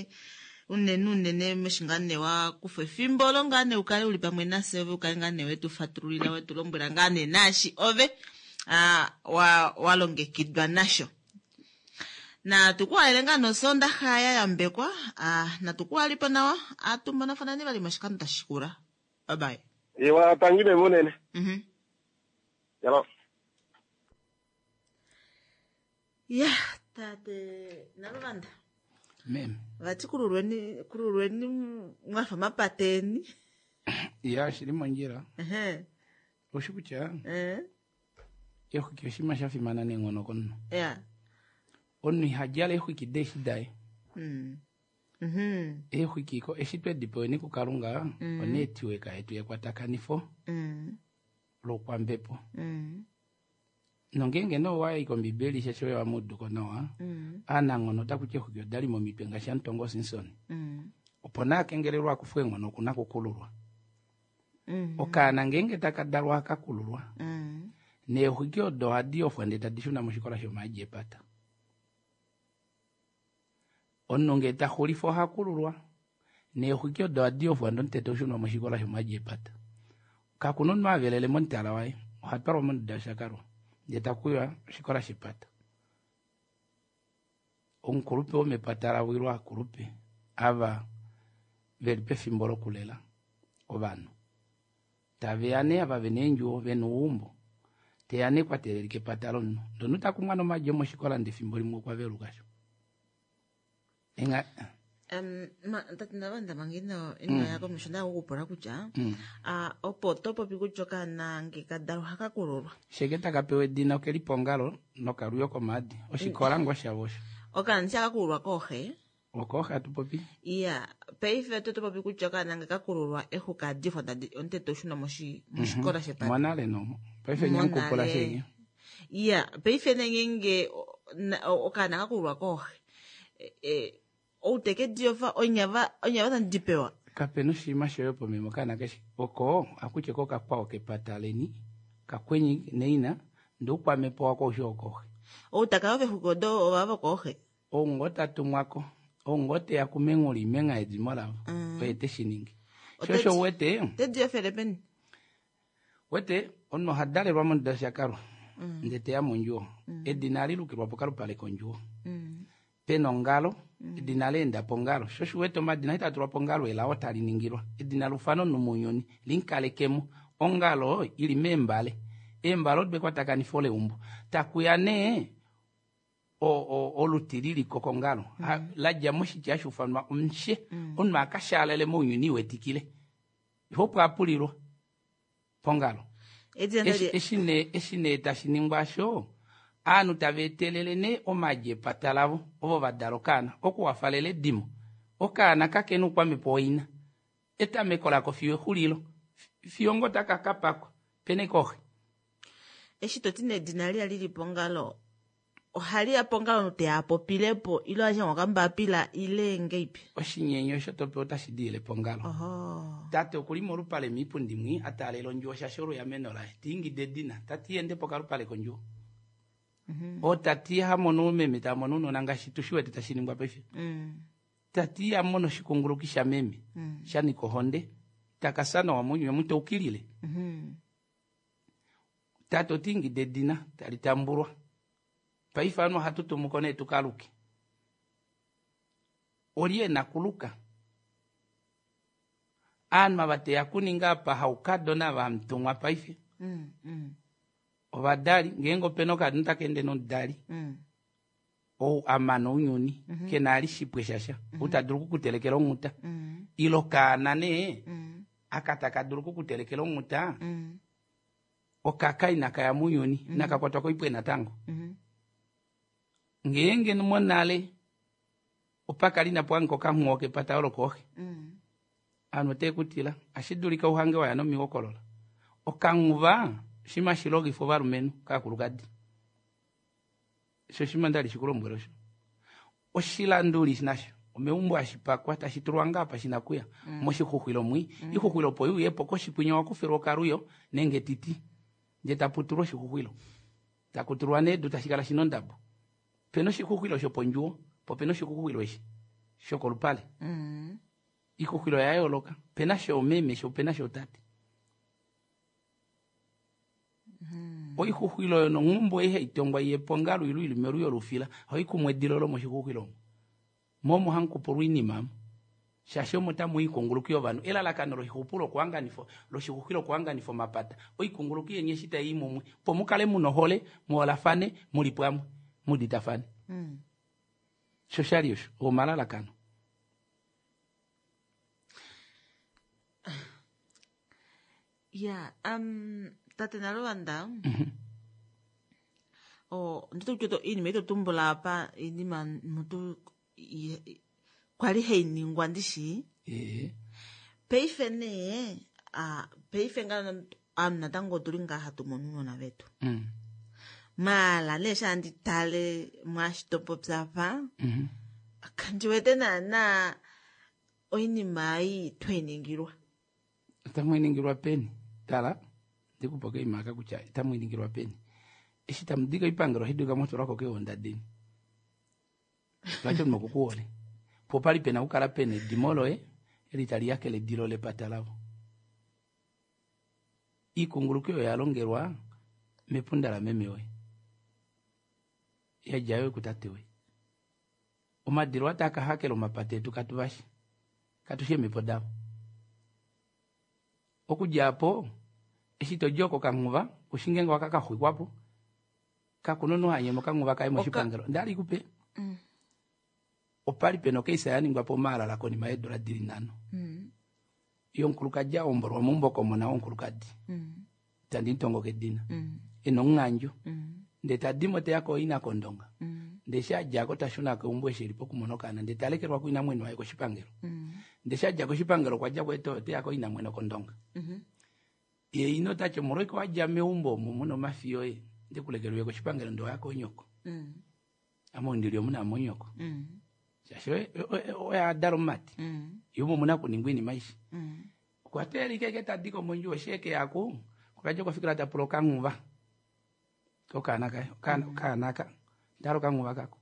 unene meshingane wa kufe fimbo longane ukale ulipamwe nase ove ukale ngane wetu faturulila wetu lombwera ngane nashi ove walonge kidwa nasho na tukuwa elenga no sonda haya ya mbekwa na tukuwa lipa nawa atumba nafana ni bali mashikanu tashikura bye bye Ewa tangime monene. Yalo. Ya, tate nalubanda. Mem. Vati kururweni mwafa mapateni. Ya, shiri manjira. Oshukucha. Eho kyoshima shafi manane ngono kono. Ya. Onu hajala eho kideshi dai. Kiko eshitwe dipo ni kukarunga onetiweka etu ya kwatakanifo lo kwambepo nongenge no wa ikombibeli shesho wa mudu konoa anango no takuche kugyo dali mo mitwenga shantongo Simpson opona kengererwa kufwengo no kuna kukulurwa okana ngenge takadalwa akakulurwa ne hugyo do adio fwande tadishuna mushikola shomaje pata ononge tahulifo hakulurwa ne hugyo do adio fwande tetoshuna mushikola shomaje pata kakunon mavelele montala wai hatparo mon dashakaro yetakuya shikola shipata onkurupe omepatara wirwa kurupe ava verpe fimbolo kulela obano taveane ava venenjo venuumbo teane kwa tererike patalon donuta kumano majomo shikola ndi fimboli mwo kwa verugasho inga tatina banda mangino ino yako mishonda ukupora kucha opo topo pikuchoka na ngekadalo hakakulurwa shegeta kapewe dina okelipongalo no karuyo komadi oshikola ngoshavosho okansia kakulurwa kohe okohe atupopi iya peife topo pikuchoka na ngekakulurwa ehuka difo onte toshuna mushikola shepata mwanale no peife nyankupola shege iya peife nenge okana kakulurwa kohe outeke diofa onyava tandipewa kapeno shima shoyopo memo kana keshi oko akuche koka kwao kepataleni kakwenyi neina ndukwa mepo wako shoko outaka ove hukodo obavo kohe ongota tumwako ongote ya kumenguli menga edimola wete shiningi shosho wete tedio felepen wete ono hadale rwa monda shakaro ndete ya monjo edinali lukirwa pokalo pale konjo penongalo dinalenda pongalo shoshu weto madina itaturwa pongalo ela otali ningirwa dinalufano numunyoni linkalekemo ongalo ili membale embalo be kwatakani fole umbu takuyane olutirili kokongalo la jamoshi jashu fanwa umshe onma kashalele munyoni wetikile hopo apuliro pongalo eshine tashiningwasho anu tavetelele ne omaje patalavo ovo vadalokana okuwafalele dimo okana kakenu kwa mipoina etamekola kofiwe hulilo fiongo takakapako penekohe eshitotine dinali alili pongalo ohali ya pongalo te apo pilepo ilo aje wakamba pila ile ngeipi oshinyenyo shotope otashidile pongalo tate okulimo rupale mipundimwi atalelo njo shashoro ya menola tingi dedina tatiende pokalo pale konjo o tatia mono meme ta mono nanga shitushiwe tetashiningwa pefe tatia mono shikungurukisha meme shani kohonde takasana wa munyu mtu ukilile tato tingi dedina talitamburwa paifano hatutu mukone tukaluki olie nakuluka anma bate yakuninga pa haukado na ba mtumwa paife obadali ngengo penoka ntakende no dali o amano unyoni kenali shipweshasha utaduruku kutelekera omuta ilo kana ne akataka duruku kutelekera omuta okakai nakaya munyoni nakakwata ko ipwena tango ngenge numonale opaka lina pwanko kamwoke patalo kohe ano tekutila ashidulika uhange wa yano miwokolola okanguva shima shilogi fo barumenu kakulugadi shima ndali shikulombwero sho oshilanduli sinasho omeumbo ashipakwa tashiturwanga apa shinakuya moshikuhwilo mwi ikuhwilo po yepo ko shipwinya wakufiro karuyo nenge titi je taputuro shikuhwilo takuturwane dutashikala shinondabo peno shikuhwilo sho ponjuo po peno shikuhwilo eshi shokolupale ikuhwilo yayoloka pena sho meme sho pena sho tati oi kuhwilo no ngumbo ehe itongwa ye pongalo ilu meru yo rufila hoi kumwedilo lo moshikuhwilo momo hanku poruini mam shasho motamu ikongulukiyo banu ela la kanoro hipulo kwanga nifo lo shikuhwilo kwanga nifo mapata oi kongulukiyo yenye shita imumwe pomukale munohole muolafane mulipwamu muditafane shoshariyo o malala kano ya tatenalo banda o ndito kyoto ini meto tumbula apa ini man mutu kwali heini ngwandishi peife ne peife ngana amna tango tulinga hatumonuno na vetu mala lesha nditale mwashitopo psapa kanjiwete na oini mai twiningirwa tamwiningirwa peni tala ndikupoke imaka kucha tamwiningirwa peni isitamdiga ipangiro hiduga moto rako ke onda dini lacho mkukuole popali pena ukala pene dimolo elitali yake le dilo le patalavo ikungulukio yalongerwa mepunda la memewe yajawe kutatewe umadirwa taka hakelo mapate tukatubashi katushie mepodao okujapo esitojoko kanguva ushingenga wakaka hwikwapo kakunono hanyemo kanguva kaimo shipangero ndali kupe opali peno keisa yani ngwapo mala la koni maedora dirinano yonkuluka ja omborwa mumboko mona onkulukadi tandi ntongo kedina eno nganjo ndeta dimote yako ina kondonga ndesha jako tashuna ko umbwe shiripo kumonokana ndetalekerwa kuina mweno ayiko shipangero ndesha jako shipangero kwa jako te yako ina mweno kondonga ye ino tacho moreko aja meumbo muno mafio ndekulekerwa ko shipangero ndo yako nyoko amo ndilio muna monyoko shashwe oya daromati yumo muna kuningwini maisha kwa teri keke tadiko monjo sheke yako kukaje kufikira ta proka nguva kanaka daro kanguva kako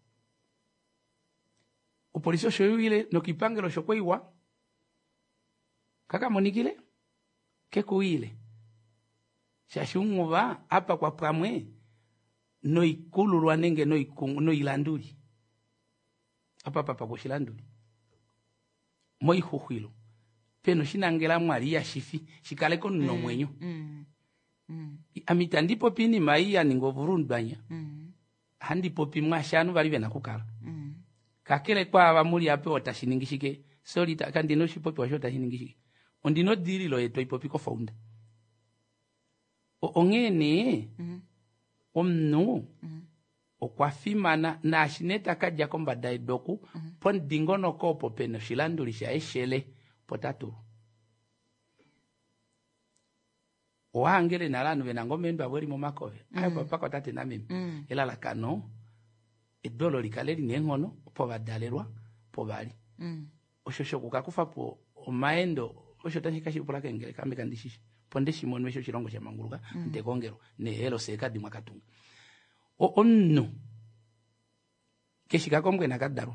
upolisi shoyuile no kipangelo shokwewa kaka monikile kekuile shashunguva apa kwa pamwe no ikululwa nenge no ilanduli apa papa kushilanduli moi huhilo peno shinangela mwali ya shifi shikaleko no mwenyo amita ndipo pini maia ningovurundanya handi popi mwashanu bali bena kukala kakele kwa abamuli ape otashiningishike solita kandi no shipopi washo tashiningishike ondino dililo eto ipopi ko founda ongene omnu okwafimana na ashineta kaja komba daidoku pon dingono kopo peno shilandulisha eshele potatu oangele nalanu benangomendo abweli mu makove ayo papa ko tate na mimi ela la kano edolo likaleri nengono po badalerwa po bali oshosho kukakufa po omaendo osho tashikashi pola kengele kambe kandishishi ponde shimon mesho chirongo cha manguluka ntekongero ne elo seka di mwakatunga onno keshika komwe nakadarwa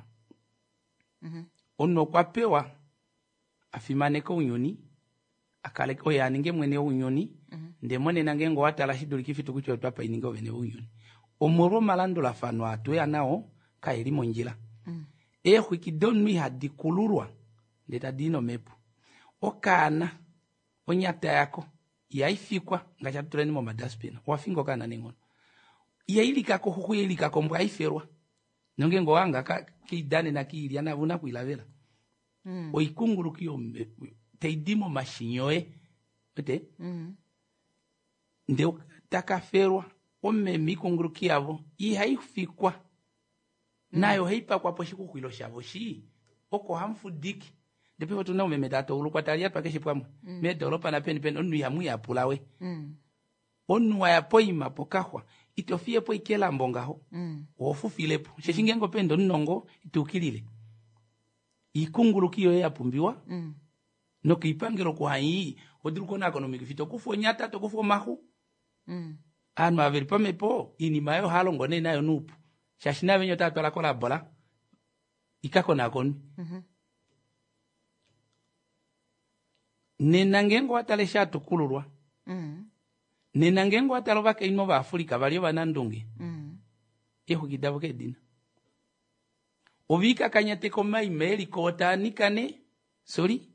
onno kwapewa afimane ko unyoni akale ko yaninge mwene unyoni ndemone nange ngo watala shiduli kifitu kucho twapa iningo bene unyoni omoro malando la fano atwe anao kaili monjila hwikidon mi hadikulurwa ndeta dino mepu okana onyata yako yaifikwa ngachatuleni mo madaspina wafingo kana ningono yailika ko hukuilika ko mbwa iferwa nonge ngo wanga ka kidane na kiili ana vuna kuilavela oikungurukio teidimo mashinyoe ete nde takaferwa ome mikungurukiavo ihaifikwa nayo heipa kwa poshiku kuilo shavo shi oko hamfudiki depe tuna umemetato ulukwa talia pakeshi pwamwe medolopa na pen onu ya muya pulawe onu wa yapoima pokahwa itofie po ikela mbongaho ofufilepo sheshingengo pendo nongo itukilile ikungurukio ya pumbiwa no kipangiro kwa hii odiruko na economic fito kufo nyata to kufo mahu anu averi pamepo ini mayo halongo ne nayo nupu shashina venyo tatu la kola bola ikako na koni nenangengo atale shato kulurwa nenangengo ataloba ke ino ba Afrika bali banandunge eho kidabo ke dina obika kanyate ko mai meli ko tanikane sorry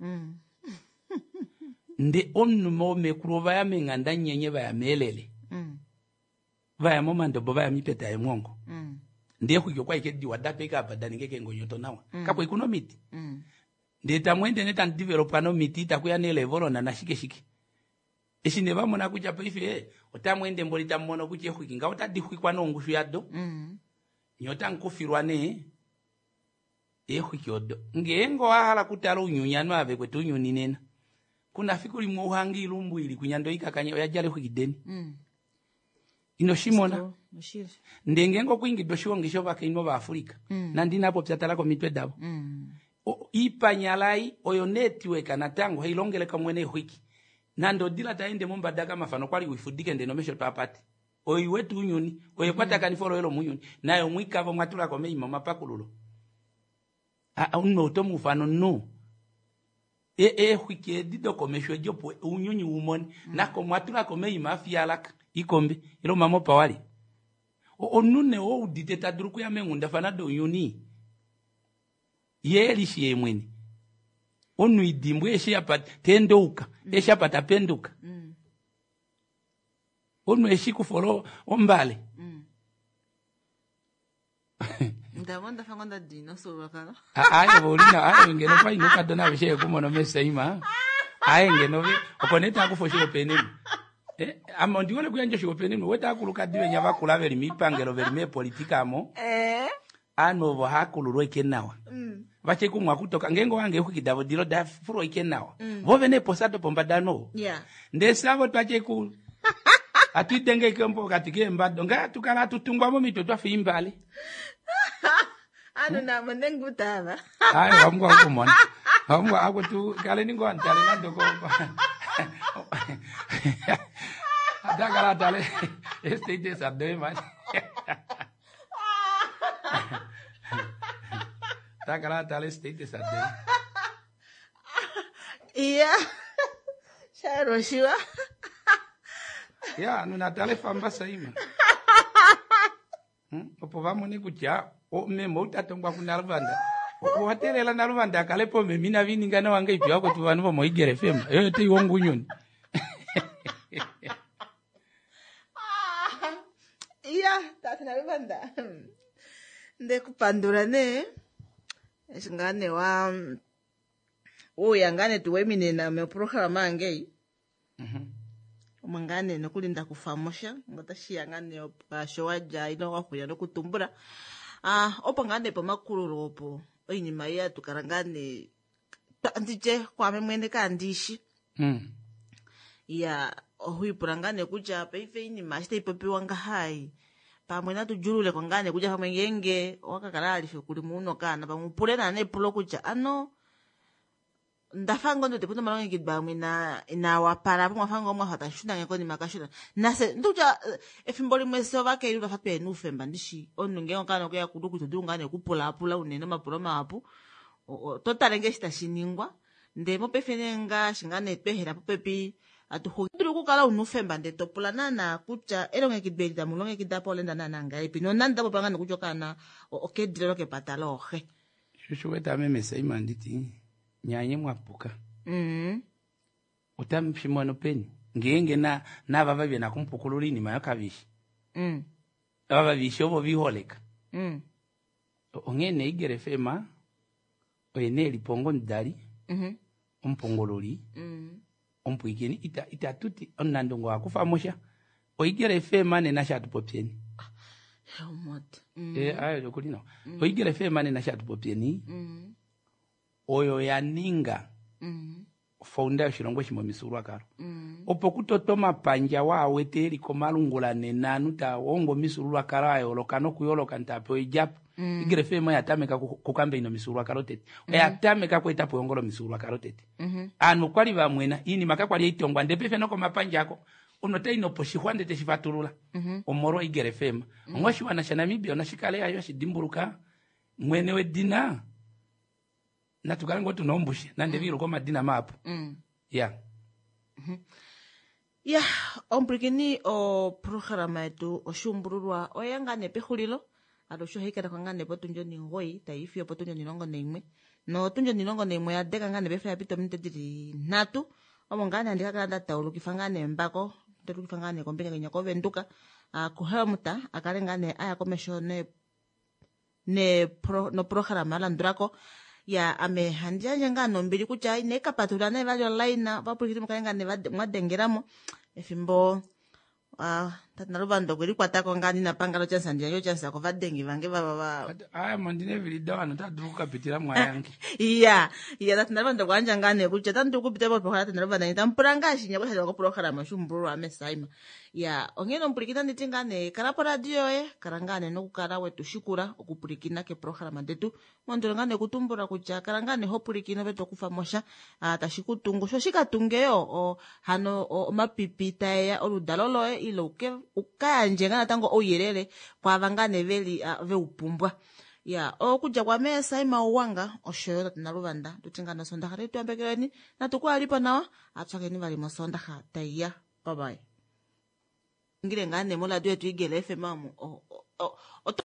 nde onnu mo mekuruva ya menganda nyenye ba ya melele vaya momando boba ya mipeta ya mwongo nde kujyo kwa ikedi wadape ka badani ngeke ngonyoto nawa kapo economiti nde tamwende neta developa no miti takuya ne level na nashike eshine bamona kuja pa ife otamwende mbolita mmono kuche hukinga otadihwikwa no ngushu yado nyota nkufirwa ne ehwikyodo ngengo ahala kutalo unyunyano ave kwetu unyuni nena kuna fikuri muhangi ilumbu ili kunyandoika kanye oyajale kwigideni ino shimona ndengengo kwingi doshiongisho bakaino ba Afrika nandi napo pyatalako mitwe dabo ipanyalai oyo network anatango hailongeleka mwene hwiki nando dila taende mumbadaka mafano kwali wifudike ndenomesho twapati oyi wetu unyuni oyi kwata kaniforo elo munyuni nayo mwikavo mwatula kome imama pakululo unno utomu fano no hwiki dido komesho jopo unyuni umoni nako mwatula kome imafialaka ikombe ilo mamo pawali onune o udite tadruku ya mengunda fana do unyuni yeli shiye mweni onu idimbu eshe apata tendouka eshe apata penduka onu eshi kufolo ombale ndabonda fangonda dinosaur wakala ayo bolina ayo ngeno pa inuka dona bishe kumono meseima ayo ngeno okoneta kufosho penemu amondi wole kuyanje sho penemu weta akuluka diwe nyaba kulaveli mipangelo veli me politika amo ano bo hakuluro ikenawa bache kumwa kutoka ngengo wange ukidavo dilo da furo ikenawa vove ne posato pombadano ndesavo twache ku atidenge kempo katike mbado nga tukala tutungwa mo mito twa fimbale ano na manengu tava ayo wamwa kumona wamwa akutu kale ningo antale nando ko adagala tale este sabde man takala tale state sabde iya sharo shiwa ya nuna tale famba saima opo vamo ni kucha o memo utatongwa kunarvanda waterela narvanda kalepo memina viningana wanga ipi wako tu vanhu vomoigere fema yote iwongu nyoni iya tatinarvanda ndekupandura ne esingane wa uyangane tuweminena me programa angei umangane nokulinda kufamosha ngatashiyangane pashowaja ino wafuya nokutumbura opangane pamakuluro opo oinima ya tukarangane ndije kwame mwene kandishi ya ohuipurangane kuja peife inima shite ipopiwa ngahai pamwe natujulule kwangane kuja pamwe ngenge wakakalalife kuli muno kana pamupule na nepulo kuja ano ndafango ndo tepuno malonge kidbamwe na wapara pamwe fango mwa fatashuna ngeko ni makashuna nase nduja efimboli mwese wake ilu fatu ya nufemba ndishi onu ngengo kana kuya kuduku tudungane kupula apula unene mapula maapu totalenge shitashiningwa ndemo pefenenga shingane twehera popepi atuhugiri kukala unufemba ndetopula nana kucha elonge kidbelita mulonge kidapolenda nana ngaipi no nanda popangana kuchokana okedile loke patalohe shushu weta meme seima nditi nyanye mwapuka utamshimono peni ngenge na baba bye nakumpukuluri ni mayakabishi baba bishobo biholeka ongene igere fema oyene lipongo ndali ompongolori ompwikeni itatuti onnandongo akufamosha oigere fema ne nashatu popyeni ayo lokulino oigere fema ne nashatu popyeni oyo yaninga founda shilongo shimo misurwa karo opo kutotoma panja wawe teri komalungula nenanu ta wongo misurwa karo ayo lokano kuyoloka ntapo ijapo igere fema yatameka kukambe ino misurwa karo tete yatameka kweta poyongolo misurwa karo tete anu kwali bamwena ini makakwali itongwa ndepefe noko mapanja ako unote ino poshihwande teshifatulula omoro igere fema ngoshi wana shanamibia onashikale ayo shidimburuka mwene wedina natukala ngo tunombushe nande biro kwa madina mapu ya omprikini o programa yetu oshumbururwa oyangane pehulilo adosho hekera kwangane potunjo ni ngoi taifio potunjo ni longo neimwe no tunjo ni longo neimwe ya deka ngane befa ya pito mintediri natu omongane andika kanda taulu kifangane mbako tetu kifangane kombeka kenya kovenduka kuhelmuta akalengane aya komesho no programa landurako ya ame hanjanja ngano mbili kucha ineka patulana vali online vapulikiti mkaenga ne mwadengeramo efimbo tatina luvanda kweli kwatako ngani napangalo chansa njia yo chansa ko vadengi vange baba aya mondine vilido ano tadruka pitira mwayangi iya tatina luvanda kwanja ngane kucha tandu kupita po kwa tatina luvanda nitampuranga shinya kwa shaka program mashumburu amesaima ya ongeno mpurikina nitingane karapo radio karangane no kukara wetu shukura okupurikina ke program ndetu mondolangane kutumbura kucha karangane hopurikina veto kufa mosha tashikutungu sho shikatungeyo hano mapipita ya oludalolo ilo ukanje ngana tango oyerere kwa vangane veli veupumbwa ya okuja kwa mesa ima uwanga oshoyo tatina luvanda tutingana sonda khare tuambekeleni na tukwa lipa nawa atsakeni vali mosonda kha taiya bye bye ngire ngane mola dwetu igele FM mamu